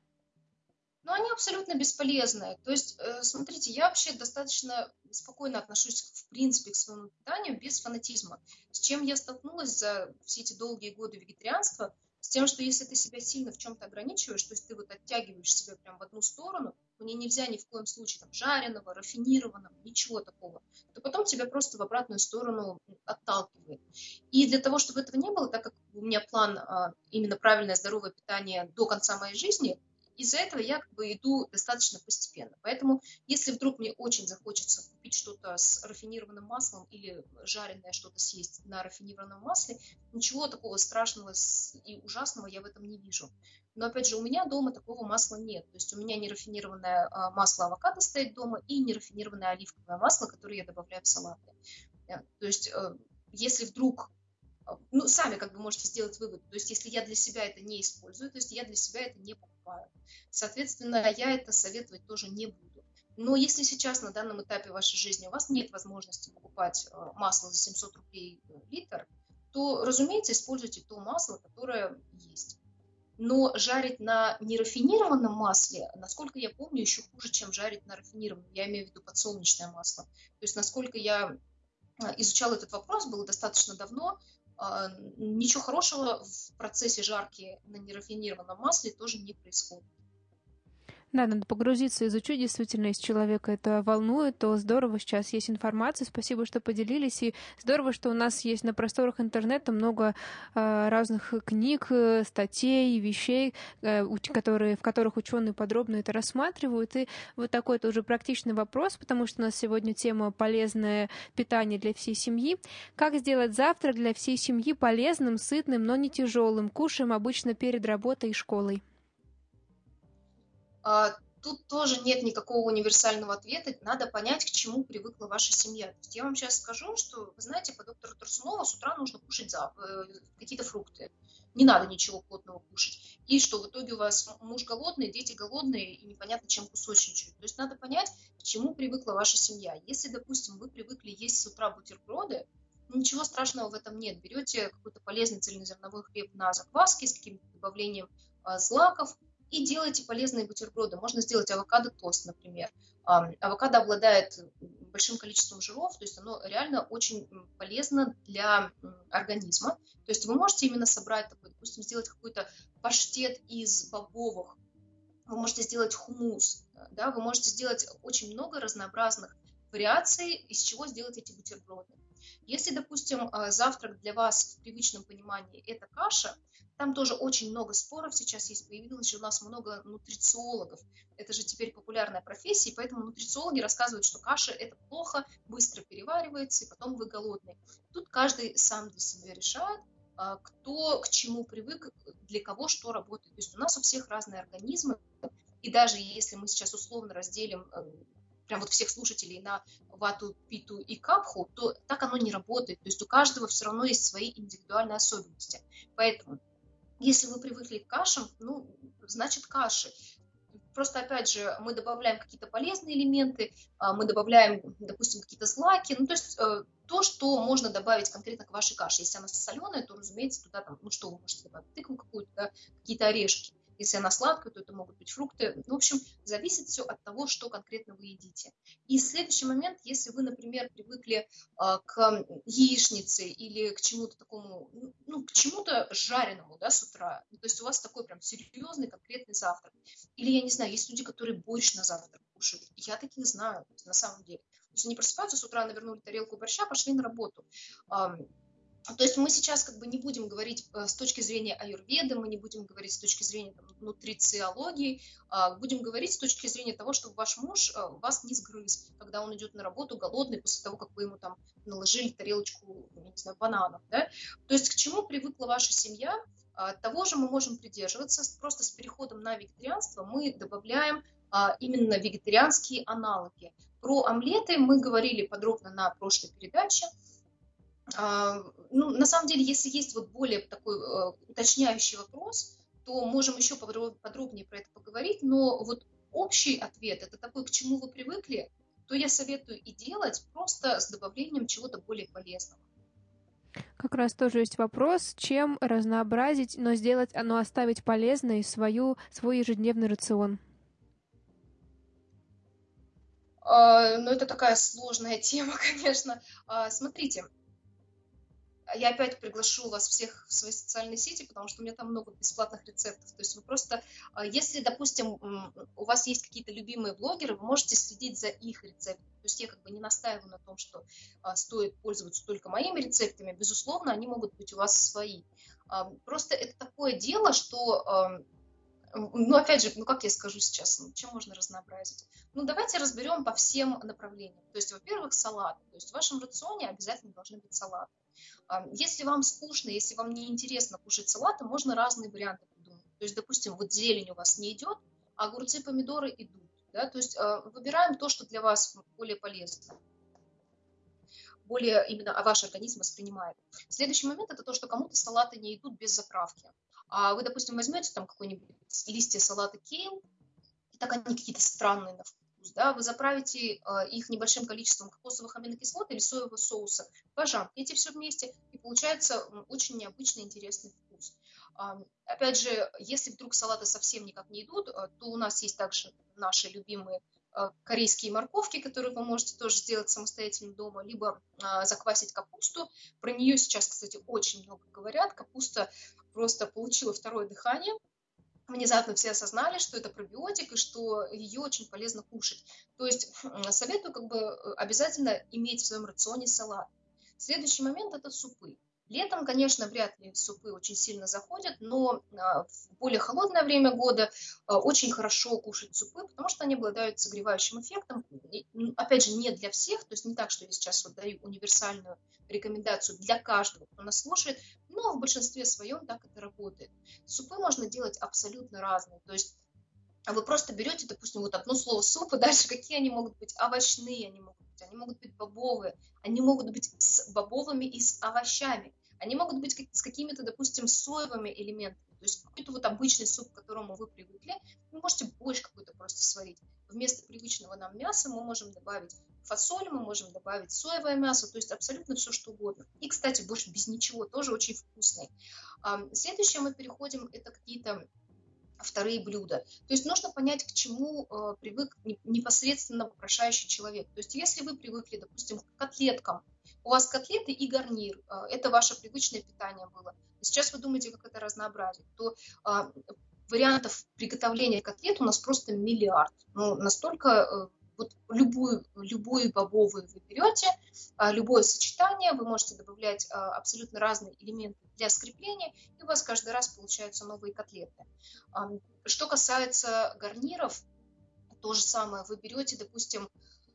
Но они абсолютно бесполезны. То есть, смотрите, я вообще достаточно спокойно отношусь, в принципе, к своему питанию без фанатизма. С чем я столкнулась за все эти долгие годы вегетарианства, с тем, что если ты себя сильно в чем-то ограничиваешь, то есть ты вот оттягиваешь себя прям в одну сторону, мне нельзя ни в коем случае там жареного, рафинированного, ничего такого, то потом тебя просто в обратную сторону отталкивает. И для того, чтобы этого не было, так как у меня план именно правильное здоровое питание до конца моей жизни, из-за этого я как бы иду достаточно постепенно. Поэтому, если вдруг мне очень захочется купить что-то с рафинированным маслом или жареное что-то съесть на рафинированном масле, ничего такого страшного и ужасного я в этом не вижу. Но, опять же, у меня дома такого масла нет. То есть у меня не рафинированное масло авокадо стоит дома и не рафинированное оливковое масло, которое я добавляю в салаты. То есть, если вдруг... Ну, сами как бы можете сделать вывод. То есть, если я для себя это не использую, то есть я для себя это не покупаю. Соответственно, я это советовать тоже не буду. Но если сейчас на данном этапе вашей жизни у вас нет возможности покупать масло за семьсот рублей литр, то, разумеется, используйте то масло, которое есть. Но жарить на нерафинированном масле, насколько я помню, еще хуже, чем жарить на рафинированном. Я имею в виду подсолнечное масло. То есть, насколько я изучала этот вопрос, было достаточно давно, ничего хорошего в процессе жарки на нерафинированном масле тоже не происходит. Да, надо погрузиться, изучить. Действительно, если человека это волнует, то здорово, сейчас есть информация. Спасибо, что поделились. И здорово, что у нас есть на просторах интернета много э, разных книг, статей, вещей, э, которые, в которых ученые подробно это рассматривают. И вот такой тоже практичный вопрос, потому что у нас сегодня тема «Полезное питание для всей семьи». Как сделать завтрак для всей семьи полезным, сытным, но не тяжелым? Кушаем обычно перед работой и школой. Тут тоже нет никакого универсального ответа. Надо понять, к чему привыкла ваша семья. То есть я вам сейчас скажу, что, вы знаете, по доктору Турсунову с утра нужно кушать какие-то фрукты. Не надо ничего плотного кушать. И что в итоге у вас муж голодный, дети голодные и непонятно чем кусочничают. То есть надо понять, к чему привыкла ваша семья. Если, допустим, вы привыкли есть с утра бутерброды, ничего страшного в этом нет. Берете какой-то полезный цельнозерновой хлеб на закваске с каким-то добавлением злаков, и делайте полезные бутерброды. Можно сделать авокадо-тост, например. Авокадо обладает большим количеством жиров, то есть оно реально очень полезно для организма. То есть вы можете именно собрать такой, допустим, сделать какой-то паштет из бобовых, вы можете сделать хумус, да, вы можете сделать очень много разнообразных вариаций, из чего сделать эти бутерброды. Если, допустим, завтрак для вас в привычном понимании это каша, там тоже очень много споров сейчас есть, появилось же у нас много нутрициологов. Это же теперь популярная профессия, и поэтому нутрициологи рассказывают, что каша это плохо, быстро переваривается, и потом вы голодный. Тут каждый сам для себя решает, кто к чему привык, для кого что работает. То есть у нас у всех разные организмы, и даже если мы сейчас условно разделим прям вот всех слушателей на вату, питу и капху, то так оно не работает. То есть у каждого все равно есть свои индивидуальные особенности. Поэтому, если вы привыкли к кашам, ну, значит каши. Просто, опять же, мы добавляем какие-то полезные элементы, мы добавляем, допустим, какие-то злаки, ну, то есть то, что можно добавить конкретно к вашей каше. Если она соленая, то, разумеется, туда, там, ну, что вы можете добавить, тыкву какую-то, да, какие-то орешки. Если она сладкая, то это могут быть фрукты. В общем, зависит все от того, что конкретно вы едите. И следующий момент, если вы, например, привыкли а, к яичнице или к чему-то такому, ну, к чему-то жареному, да, с утра, то есть у вас такой прям серьезный конкретный завтрак. Или, я не знаю, есть люди, которые борщ на завтрак кушают. Я таких знаю, на самом деле. То есть они просыпаются с утра, навернули тарелку борща, пошли на работу. То есть мы сейчас как бы не будем говорить с точки зрения аюрведы, мы не будем говорить с точки зрения там, нутрициологии, а будем говорить с точки зрения того, чтобы ваш муж вас не сгрыз, когда он идет на работу голодный после того, как вы ему там наложили тарелочку, я не знаю, бананов. Да? То есть к чему привыкла ваша семья, того же мы можем придерживаться. Просто с переходом на вегетарианство мы добавляем именно вегетарианские аналоги. Про омлеты мы говорили подробно на прошлой передаче. Ну, на самом деле, если есть вот более такой э, уточняющий вопрос, то можем еще подробнее про это поговорить, но вот общий ответ, это такой, к чему вы привыкли, то я советую и делать просто с добавлением чего-то более полезного. Как раз тоже есть вопрос, чем разнообразить, но сделать, но оставить полезной свою, свой ежедневный рацион. Э, ну, это такая сложная тема, конечно. Э, смотрите. Я опять приглашу вас всех в свои социальные сети, потому что у меня там много бесплатных рецептов. То есть вы просто, если, допустим, у вас есть какие-то любимые блогеры, вы можете следить за их рецептами. То есть я как бы не настаиваю на том, что стоит пользоваться только моими рецептами. Безусловно, они могут быть у вас свои. Просто это такое дело, что... Ну, опять же, ну, как я скажу сейчас, ну, чем можно разнообразить? Ну, давайте разберем по всем направлениям. То есть, во-первых, салаты. То есть в вашем рационе обязательно должны быть салаты. Если вам скучно, если вам не интересно кушать салаты, можно разные варианты придумать. То есть, допустим, вот зелень у вас не идет, а огурцы, помидоры идут. Да? То есть выбираем то, что для вас более полезно, более именно ваш организм воспринимает. Следующий момент – это то, что кому-то салаты не идут без заправки. А вы, допустим, возьмете там какой-нибудь листья салата кейл, и так они какие-то странные на вкус, да, вы заправите э, их небольшим количеством кокосовых аминокислот или соевого соуса, пожарьте все вместе, и получается очень необычный, интересный вкус. Э, опять же, если вдруг салаты совсем никак не идут, э, то у нас есть также наши любимые э, корейские морковки, которые вы можете тоже сделать самостоятельно дома, либо э, заквасить капусту. Про нее сейчас, кстати, очень много говорят. Капуста просто получила второе дыхание. Внезапно все осознали, что это пробиотик и что ее очень полезно кушать. То есть советую как бы обязательно иметь в своем рационе салат. Следующий момент – это супы. Летом, конечно, вряд ли супы очень сильно заходят, но в более холодное время года очень хорошо кушать супы, потому что они обладают согревающим эффектом. И, опять же, не для всех, то есть не так, что я сейчас вот даю универсальную рекомендацию для каждого, кто нас слушает, но в большинстве своем так это работает. Супы можно делать абсолютно разные, то есть вы просто берете, допустим, вот одно слово суп, и дальше какие они могут быть? Овощные они могут быть, они могут быть бобовые, они могут быть с бобовыми и с овощами, они могут быть с какими-то, допустим, соевыми элементами. То есть какой-то вот обычный суп, к которому вы привыкли, вы можете борщ какой-то просто сварить. Вместо привычного нам мяса мы можем добавить фасоль, мы можем добавить соевое мясо, то есть абсолютно все, что угодно. И, кстати, борщ без ничего тоже очень вкусный. Следующее мы переходим, это какие-то вторые блюда. То есть нужно понять, к чему э, привык непосредственно вопрошающий человек. То есть если вы привыкли, допустим, к котлеткам, у вас котлеты и гарнир, э, это ваше привычное питание было. Сейчас вы думаете, как это разнообразить, то э, вариантов приготовления котлет у нас просто миллиард. Ну, настолько э, вот любую, любую бобовую вы берете, э, любое сочетание, вы можете добавлять э, абсолютно разные элементы для скрепления, и у вас каждый раз получаются новые котлеты. Э, что касается гарниров, то же самое. Вы берете, допустим,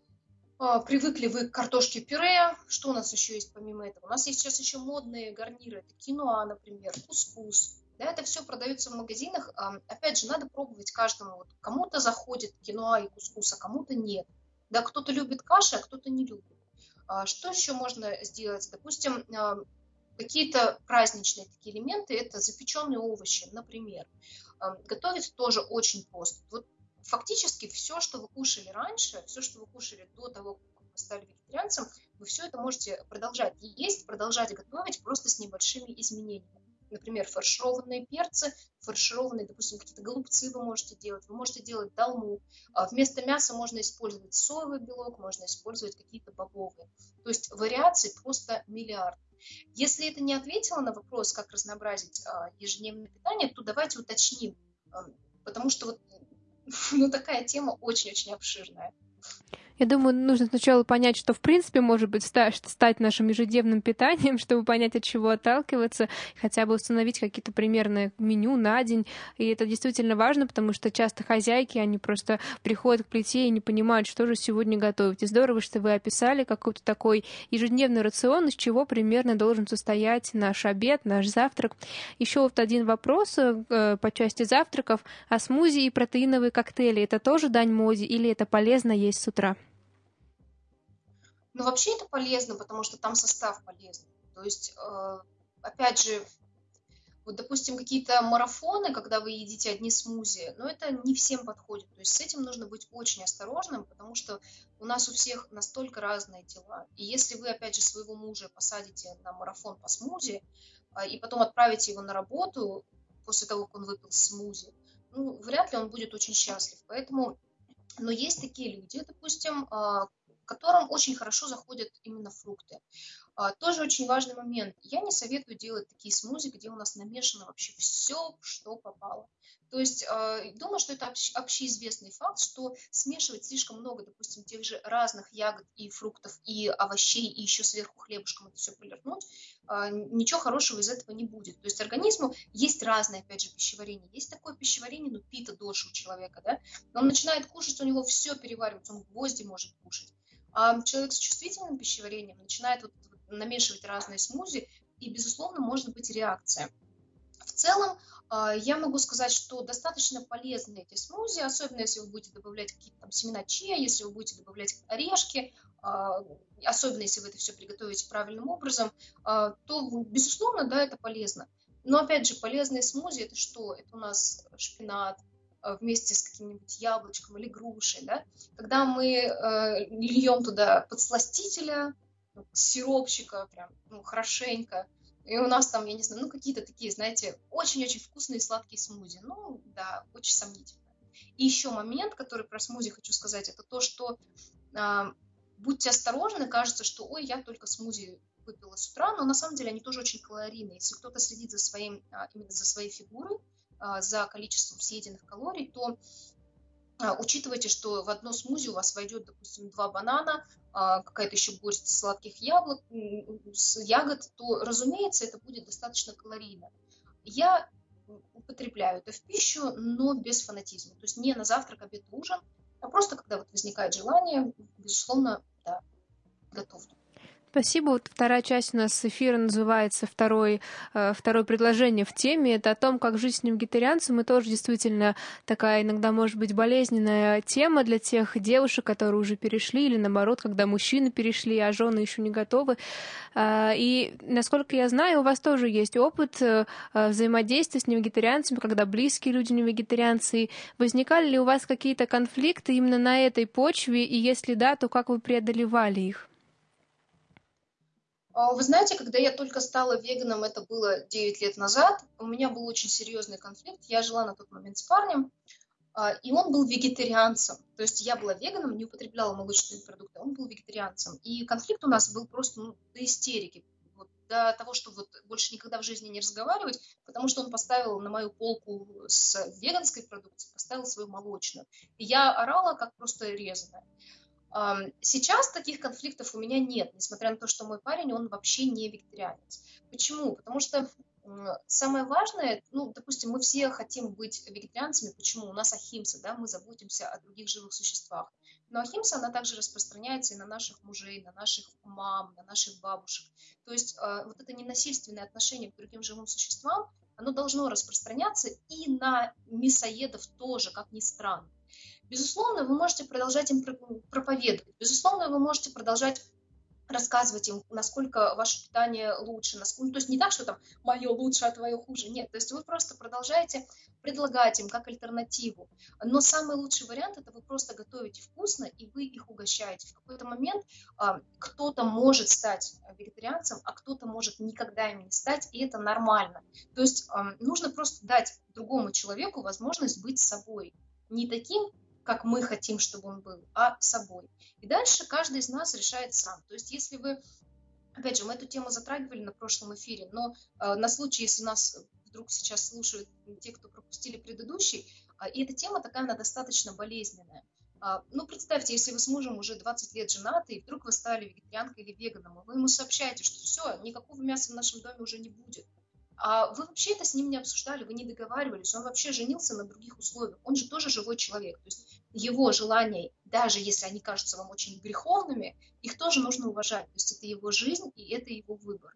э, привыкли вы к картошке пюре, что у нас еще есть помимо этого? У нас есть сейчас еще модные гарниры, это киноа, например, кускус. Да, это все продается в магазинах. Опять же, надо пробовать каждому. Вот кому-то заходит киноа и кускус, а кому-то нет. Да, кто-то любит каши, а кто-то не любит. Что еще можно сделать? Допустим, какие-то праздничные такие элементы, это запеченные овощи, например. Готовить тоже очень просто. Вот фактически все, что вы кушали раньше, все, что вы кушали до того, как вы стали вегетарианцем, вы все это можете продолжать есть, продолжать готовить просто с небольшими изменениями. Например, фаршированные перцы, фаршированные, допустим, какие-то голубцы вы можете делать, вы можете делать долму. Вместо мяса можно использовать соевый белок, можно использовать какие-то бобовые. То есть вариаций просто миллиард. Если это не ответило на вопрос, как разнообразить ежедневное питание, то давайте уточним, потому что вот, ну, такая тема очень-очень обширная. Я думаю, нужно сначала понять, что в принципе может быть стать нашим ежедневным питанием, чтобы понять, от чего отталкиваться, хотя бы установить какие-то примерные меню на день. И это действительно важно, потому что часто хозяйки, они просто приходят к плите и не понимают, что же сегодня готовить. И здорово, что вы описали какой-то такой ежедневный рацион, из чего примерно должен состоять наш обед, наш завтрак. Еще вот один вопрос э, по части завтраков. А смузи и протеиновые коктейли — это тоже дань моде или это полезно есть с утра? Ну, вообще это полезно, потому что там состав полезный. То есть, э, опять же, вот, допустим, какие-то марафоны, когда вы едите одни смузи, но это не всем подходит. То есть с этим нужно быть очень осторожным, потому что у нас у всех настолько разные тела. И если вы, опять же, своего мужа посадите на марафон по смузи, э, и потом отправите его на работу после того, как он выпил смузи, ну, вряд ли он будет очень счастлив. Поэтому, но есть такие люди, допустим, э, которым очень хорошо заходят именно фрукты. А, тоже очень важный момент. Я не советую делать такие смузи, где у нас намешано вообще все, что попало. То есть, э, думаю, что это общ, общеизвестный факт, что смешивать слишком много, допустим, тех же разных ягод и фруктов, и овощей, и еще сверху хлебушком это все полирнуть, э, ничего хорошего из этого не будет. То есть организму есть разное, опять же, пищеварение. Есть такое пищеварение, ну, пита дольше у человека, да? Он начинает кушать, у него все переваривается, он гвозди может кушать. А человек с чувствительным пищеварением начинает вот намешивать разные смузи, и, безусловно, может быть реакция. В целом, я могу сказать, что достаточно полезны эти смузи, особенно если вы будете добавлять какие-то там семена чиа, если вы будете добавлять орешки, особенно если вы это все приготовите правильным образом, то, безусловно, да, это полезно. Но, опять же, полезные смузи – это что? Это у нас шпинат, вместе с каким-нибудь яблочком или грушей, да, когда мы э, льем туда подсластителя, сиропчика, прям, ну, хорошенько, и у нас там, я не знаю, ну, какие-то такие, знаете, очень-очень вкусные сладкие смузи, ну, да, очень сомнительно. И еще момент, который про смузи хочу сказать, это то, что э, будьте осторожны, кажется, что, ой, я только смузи выпила с утра, но на самом деле они тоже очень калорийные. Если кто-то следит за, своим, именно за своей фигурой, за количеством съеденных калорий, то а, учитывайте, что в одно смузи у вас войдет, допустим, два банана, а, какая-то еще горсть сладких яблок, с ягод, то, разумеется, это будет достаточно калорийно. Я употребляю это в пищу, но без фанатизма. То есть не на завтрак, обед, ужин, а просто когда вот возникает желание, безусловно, да, готовлю. Спасибо. Вот вторая часть у нас эфира называется «Второй, э, второе предложение в теме». Это о том, как жить с вегетарианцем. И тоже действительно такая иногда может быть болезненная тема для тех девушек, которые уже перешли, или наоборот, когда мужчины перешли, а жены еще не готовы. Э, и, насколько я знаю, у вас тоже есть опыт э, взаимодействия с невегетарианцами, когда близкие люди не вегетарианцы. И возникали ли у вас какие-то конфликты именно на этой почве? И если да, то как вы преодолевали их? Вы знаете, когда я только стала веганом, это было девять лет назад, у меня был очень серьезный конфликт. Я жила на тот момент с парнем, и он был вегетарианцем. То есть я была веганом, не употребляла молочные продукты, он был вегетарианцем. И конфликт у нас был просто ну, до истерики, вот, до того, что вот больше никогда в жизни не разговаривать, потому что он поставил на мою полку с веганской продукцией, поставил свою молочную. И я орала, как просто резаная. Сейчас таких конфликтов у меня нет, несмотря на то, что мой парень, он вообще не вегетарианец. Почему? Потому что самое важное, ну, допустим, мы все хотим быть вегетарианцами. Почему? У нас ахимса, да, мы заботимся о других живых существах. Но ахимса, она также распространяется и на наших мужей, на наших мам, на наших бабушек. То есть вот это ненасильственное отношение к другим живым существам, оно должно распространяться и на мясоедов тоже, как ни странно. Безусловно, вы можете продолжать им проповедовать. Безусловно, вы можете продолжать рассказывать им, насколько ваше питание лучше. Насколько... Ну, то есть не так, что там мое лучше, а твое хуже. Нет, то есть вы просто продолжаете предлагать им как альтернативу. Но самый лучший вариант – это вы просто готовите вкусно, и вы их угощаете. В какой-то момент а, кто-то может стать вегетарианцем, а кто-то может никогда им не стать, и это нормально. То есть а, нужно просто дать другому человеку возможность быть собой. Не таким, как мы хотим, чтобы он был, а собой. И дальше каждый из нас решает сам. То есть если вы, опять же, мы эту тему затрагивали на прошлом эфире, но э, на случай, если нас вдруг сейчас слушают те, кто пропустили предыдущий, э, и эта тема такая, она достаточно болезненная. Э, ну, представьте, если вы с мужем уже двадцать лет женаты, и вдруг вы стали вегетарианкой или веганом, и вы ему сообщаете, что все, никакого мяса в нашем доме уже не будет. А вы вообще это с ним не обсуждали, вы не договаривались, он вообще женился на других условиях. Он же тоже живой человек. То есть его желания, даже если они кажутся вам очень греховными, их тоже нужно уважать. То есть это его жизнь и это его выбор.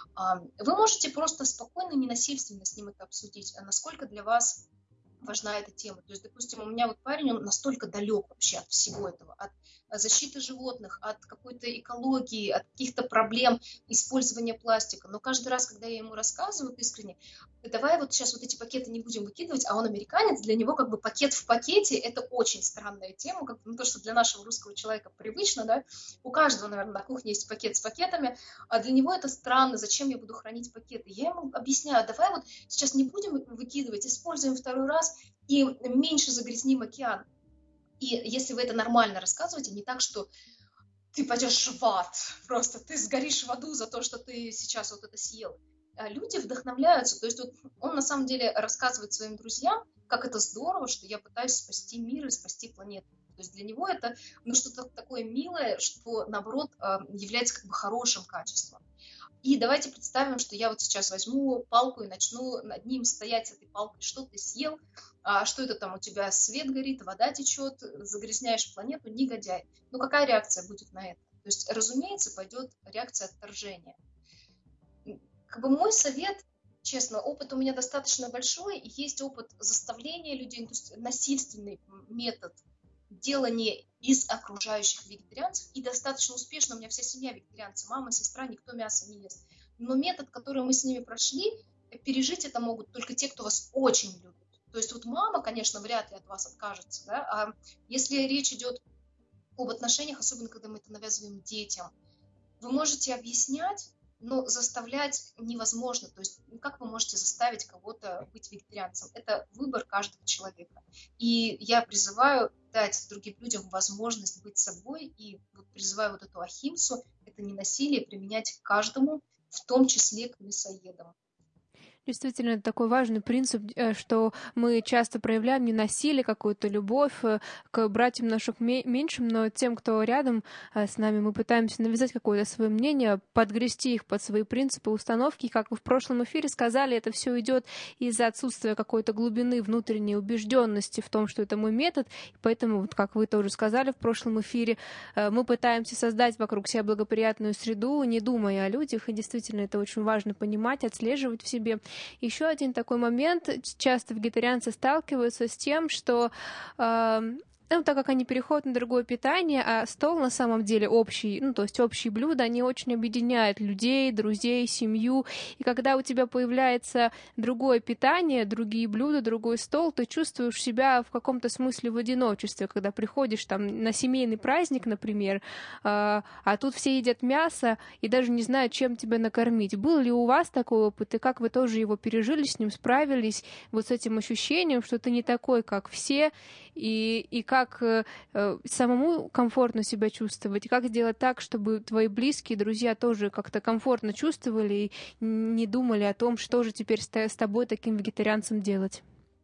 Вы можете просто спокойно, ненасильственно с ним это обсудить, а насколько для вас важна эта тема. То есть, допустим, у меня вот парень, он настолько далек вообще от всего этого, от защиты животных, от какой-то экологии, от каких-то проблем использования пластика. Но каждый раз, когда я ему рассказываю искренне, давай вот сейчас вот эти пакеты не будем выкидывать, а он американец, для него как бы пакет в пакете – это очень странная тема, как бы, ну, то, что для нашего русского человека привычно, да, у каждого, наверное, на кухне есть пакет с пакетами, а для него это странно, зачем я буду хранить пакеты. Я ему объясняю, давай вот сейчас не будем выкидывать, используем второй раз и меньше загрязним океан. И если вы это нормально рассказываете, не так, что ты пойдешь в ад, просто ты сгоришь в аду за то, что ты сейчас вот это съел. А люди вдохновляются. То есть вот он на самом деле рассказывает своим друзьям, как это здорово, что я пытаюсь спасти мир и спасти планету. То есть для него это ну, что-то такое милое, что, наоборот, является как бы хорошим качеством. И давайте представим, что я вот сейчас возьму палку и начну над ним стоять с этой палкой. Что ты съел? А что это там у тебя? Свет горит, вода течет, загрязняешь планету, негодяй. Ну какая реакция будет на это? То есть, разумеется, пойдет реакция отторжения. Как бы мой совет, честно, опыт у меня достаточно большой, и есть опыт заставления людей, то есть насильственный метод делания из окружающих вегетарианцев, и достаточно успешно, у меня вся семья вегетарианцы, мама, сестра, никто мясо не ест. Но метод, который мы с ними прошли, пережить это могут только те, кто вас очень любит. То есть вот мама, конечно, вряд ли от вас откажется, да? А если речь идет об отношениях, особенно когда мы это навязываем детям, вы можете объяснять, но заставлять невозможно. То есть как вы можете заставить кого-то быть вегетарианцем? Это выбор каждого человека. И я призываю дать другим людям возможность быть собой и вот призываю вот эту ахимсу, это ненасилие, применять к каждому, в том числе к мясоедам. Действительно, это такой важный принцип, что мы часто проявляем не насилие, какую-то любовь к братьям нашим меньшим, но тем, кто рядом с нами, мы пытаемся навязать какое-то свое мнение, подгрести их под свои принципы, установки. И как вы в прошлом эфире сказали, это все идет из-за отсутствия какой-то глубины внутренней убежденности в том, что это мой метод. И поэтому, вот как вы тоже сказали в прошлом эфире, мы пытаемся создать вокруг себя благоприятную среду, не думая о людях. И действительно, это очень важно понимать, отслеживать в себе. Еще один такой момент. Часто вегетарианцы сталкиваются с тем, что э, Ну, так как они переходят на другое питание, а стол на самом деле общий, ну, то есть общие блюда, они очень объединяют людей, друзей, семью. И когда у тебя появляется другое питание, другие блюда, другой стол, ты чувствуешь себя в каком-то смысле в одиночестве, когда приходишь там на семейный праздник, например, а, а тут все едят мясо и даже не знают, чем тебя накормить. Был ли у вас такой опыт, и как вы тоже его пережили, с ним справились, вот с этим ощущением, что ты не такой, как все, и, и как э, самому комфортно себя чувствовать, и как сделать так, чтобы твои близкие, друзья тоже как-то комфортно чувствовали и не думали о том, что же теперь с, с тобой, таким вегетарианцем, делать?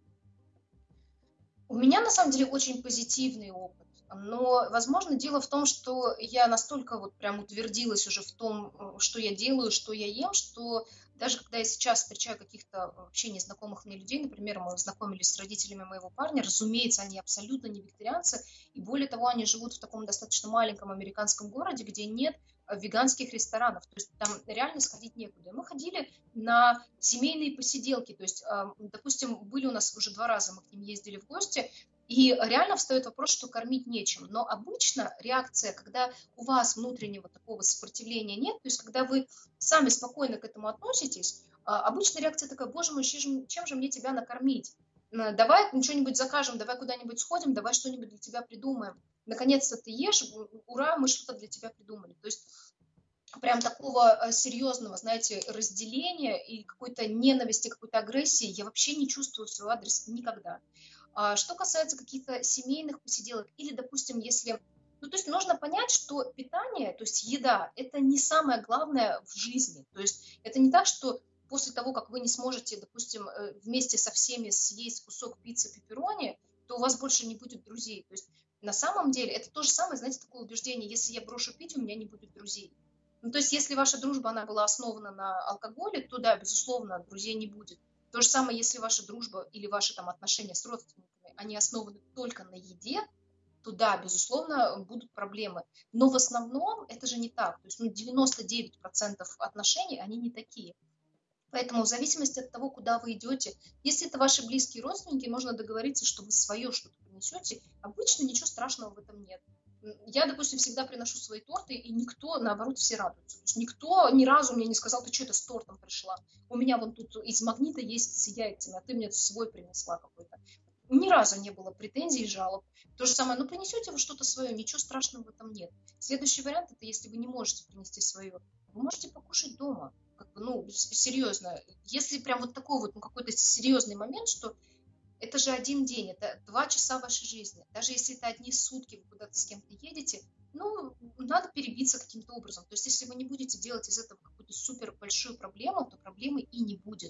У меня, на самом деле, очень позитивный опыт. Но, возможно, дело в том, что я настолько вот прям утвердилась уже в том, что я делаю, что я ем, что даже когда я сейчас встречаю каких-то вообще незнакомых мне людей, например, мы знакомились с родителями моего парня, разумеется, они абсолютно не вегетарианцы, и более того, они живут в таком достаточно маленьком американском городе, где нет веганских ресторанов, то есть там реально сходить некуда. И мы ходили на семейные посиделки, то есть, допустим, были у нас уже два раза, мы к ним ездили в гости, и реально встает вопрос, что кормить нечем. Но обычно реакция, когда у вас внутреннего такого сопротивления нет, то есть когда вы сами спокойно к этому относитесь, обычно реакция такая: боже мой, чем же мне тебя накормить? Давай что-нибудь закажем, давай куда-нибудь сходим, давай что-нибудь для тебя придумаем. Наконец-то ты ешь, ура, мы что-то для тебя придумали. То есть прям такого серьезного, знаете, разделения и какой-то ненависти, какой-то агрессии я вообще не чувствую в свой адрес никогда. Что касается каких-то семейных посиделок или, допустим, если... Ну, то есть нужно понять, что питание, то есть еда, это не самое главное в жизни. То есть это не так, что после того, как вы не сможете, допустим, вместе со всеми съесть кусок пиццы пепперони, то у вас больше не будет друзей. То есть на самом деле это то же самое, знаете, такое убеждение: если я брошу пить, у меня не будет друзей. Ну, то есть если ваша дружба, она была основана на алкоголе, то да, безусловно, друзей не будет. То же самое, если ваша дружба или ваши там отношения с родственниками, они основаны только на еде, то да, безусловно, будут проблемы. Но в основном это же не так. То есть ну, девяносто девять процентов отношений, они не такие. Поэтому в зависимости от того, куда вы идете, если это ваши близкие родственники, можно договориться, что вы свое что-то принесете. Обычно ничего страшного в этом нет. Я, допустим, всегда приношу свои торты, и никто, наоборот, все радуются. То есть никто ни разу мне не сказал: ты что это с тортом пришла? У меня вон тут из магнита есть с яйцами, а ты мне свой принесла какой-то. Ни разу не было претензий и жалоб. То же самое, ну принесете вы что-то свое, ничего страшного в этом нет. Следующий вариант — это если вы не можете принести свое, вы можете покушать дома. Как бы, ну, серьезно. Если прям вот такой вот ну, какой-то серьезный момент, что это же один день, это два часа вашей жизни. Даже если это одни сутки, вы куда-то с кем-то едете, ну, надо перебиться каким-то образом. То есть если вы не будете делать из этого какую-то супер большую проблему, то проблемы и не будет.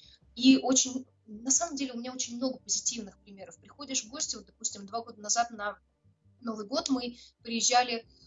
И очень, на самом деле, у меня очень много позитивных примеров. Приходишь в гости, вот, допустим, два года назад на Новый год мы приезжали э,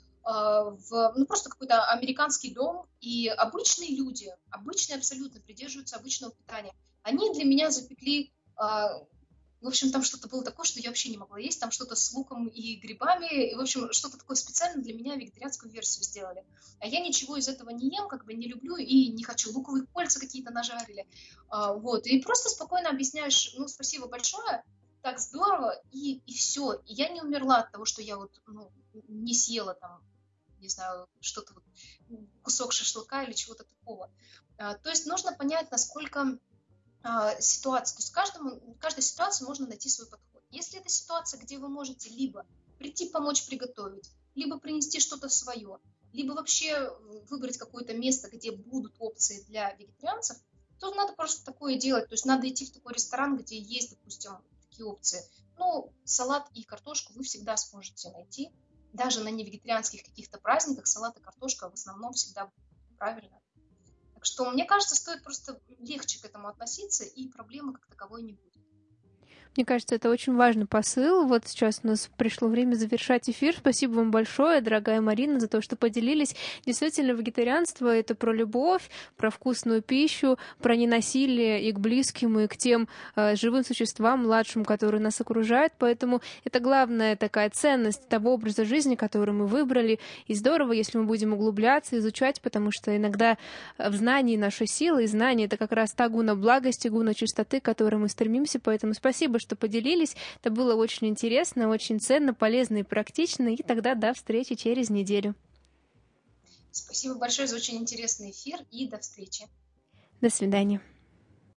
в, ну, просто какой-то американский дом, и обычные люди, обычные абсолютно, придерживаются обычного питания. Они для меня запекли... Э, В общем, там что-то было такое, что я вообще не могла есть. Там что-то с луком и грибами. И, в общем, что-то такое специально для меня, вегетарианскую версию сделали. А я ничего из этого не ем, как бы не люблю и не хочу. Луковые кольца какие-то нажарили. А, вот. И просто спокойно объясняешь: ну, спасибо большое, так здорово, и, и все. И я не умерла от того, что я вот ну, не съела там, не знаю, что-то вот, кусок шашлыка или чего-то такого. А, то есть нужно понять, насколько... ситуация. То есть каждому, в каждой ситуации можно найти свой подход. Если это ситуация, где вы можете либо прийти помочь приготовить, либо принести что-то свое, либо вообще выбрать какое-то место, где будут опции для вегетарианцев, то надо просто такое делать. То есть надо идти в такой ресторан, где есть, допустим, такие опции. Ну, салат и картошку вы всегда сможете найти. Даже на невегетарианских каких-то праздниках салат и картошка в основном всегда правильно. Так что, мне кажется, стоит просто легче к этому относиться, и проблемы как таковой не будет. Мне кажется, это очень важный посыл. Вот сейчас у нас пришло время завершать эфир. Спасибо вам большое, дорогая Марина, за то, что поделились. Действительно, вегетарианство — это про любовь, про вкусную пищу, про ненасилие и к близким, и к тем э, живым существам, младшим, которые нас окружают. Поэтому это главная такая ценность того образа жизни, который мы выбрали. И здорово, если мы будем углубляться, изучать, потому что иногда в знании наша сила, и знание — это как раз та гуна благости, гуна чистоты, к которой мы стремимся. Поэтому спасибо, спасибо, что поделились. Это было очень интересно, очень ценно, полезно и практично. И тогда до встречи через неделю. Спасибо большое за очень интересный эфир и до встречи. До свидания.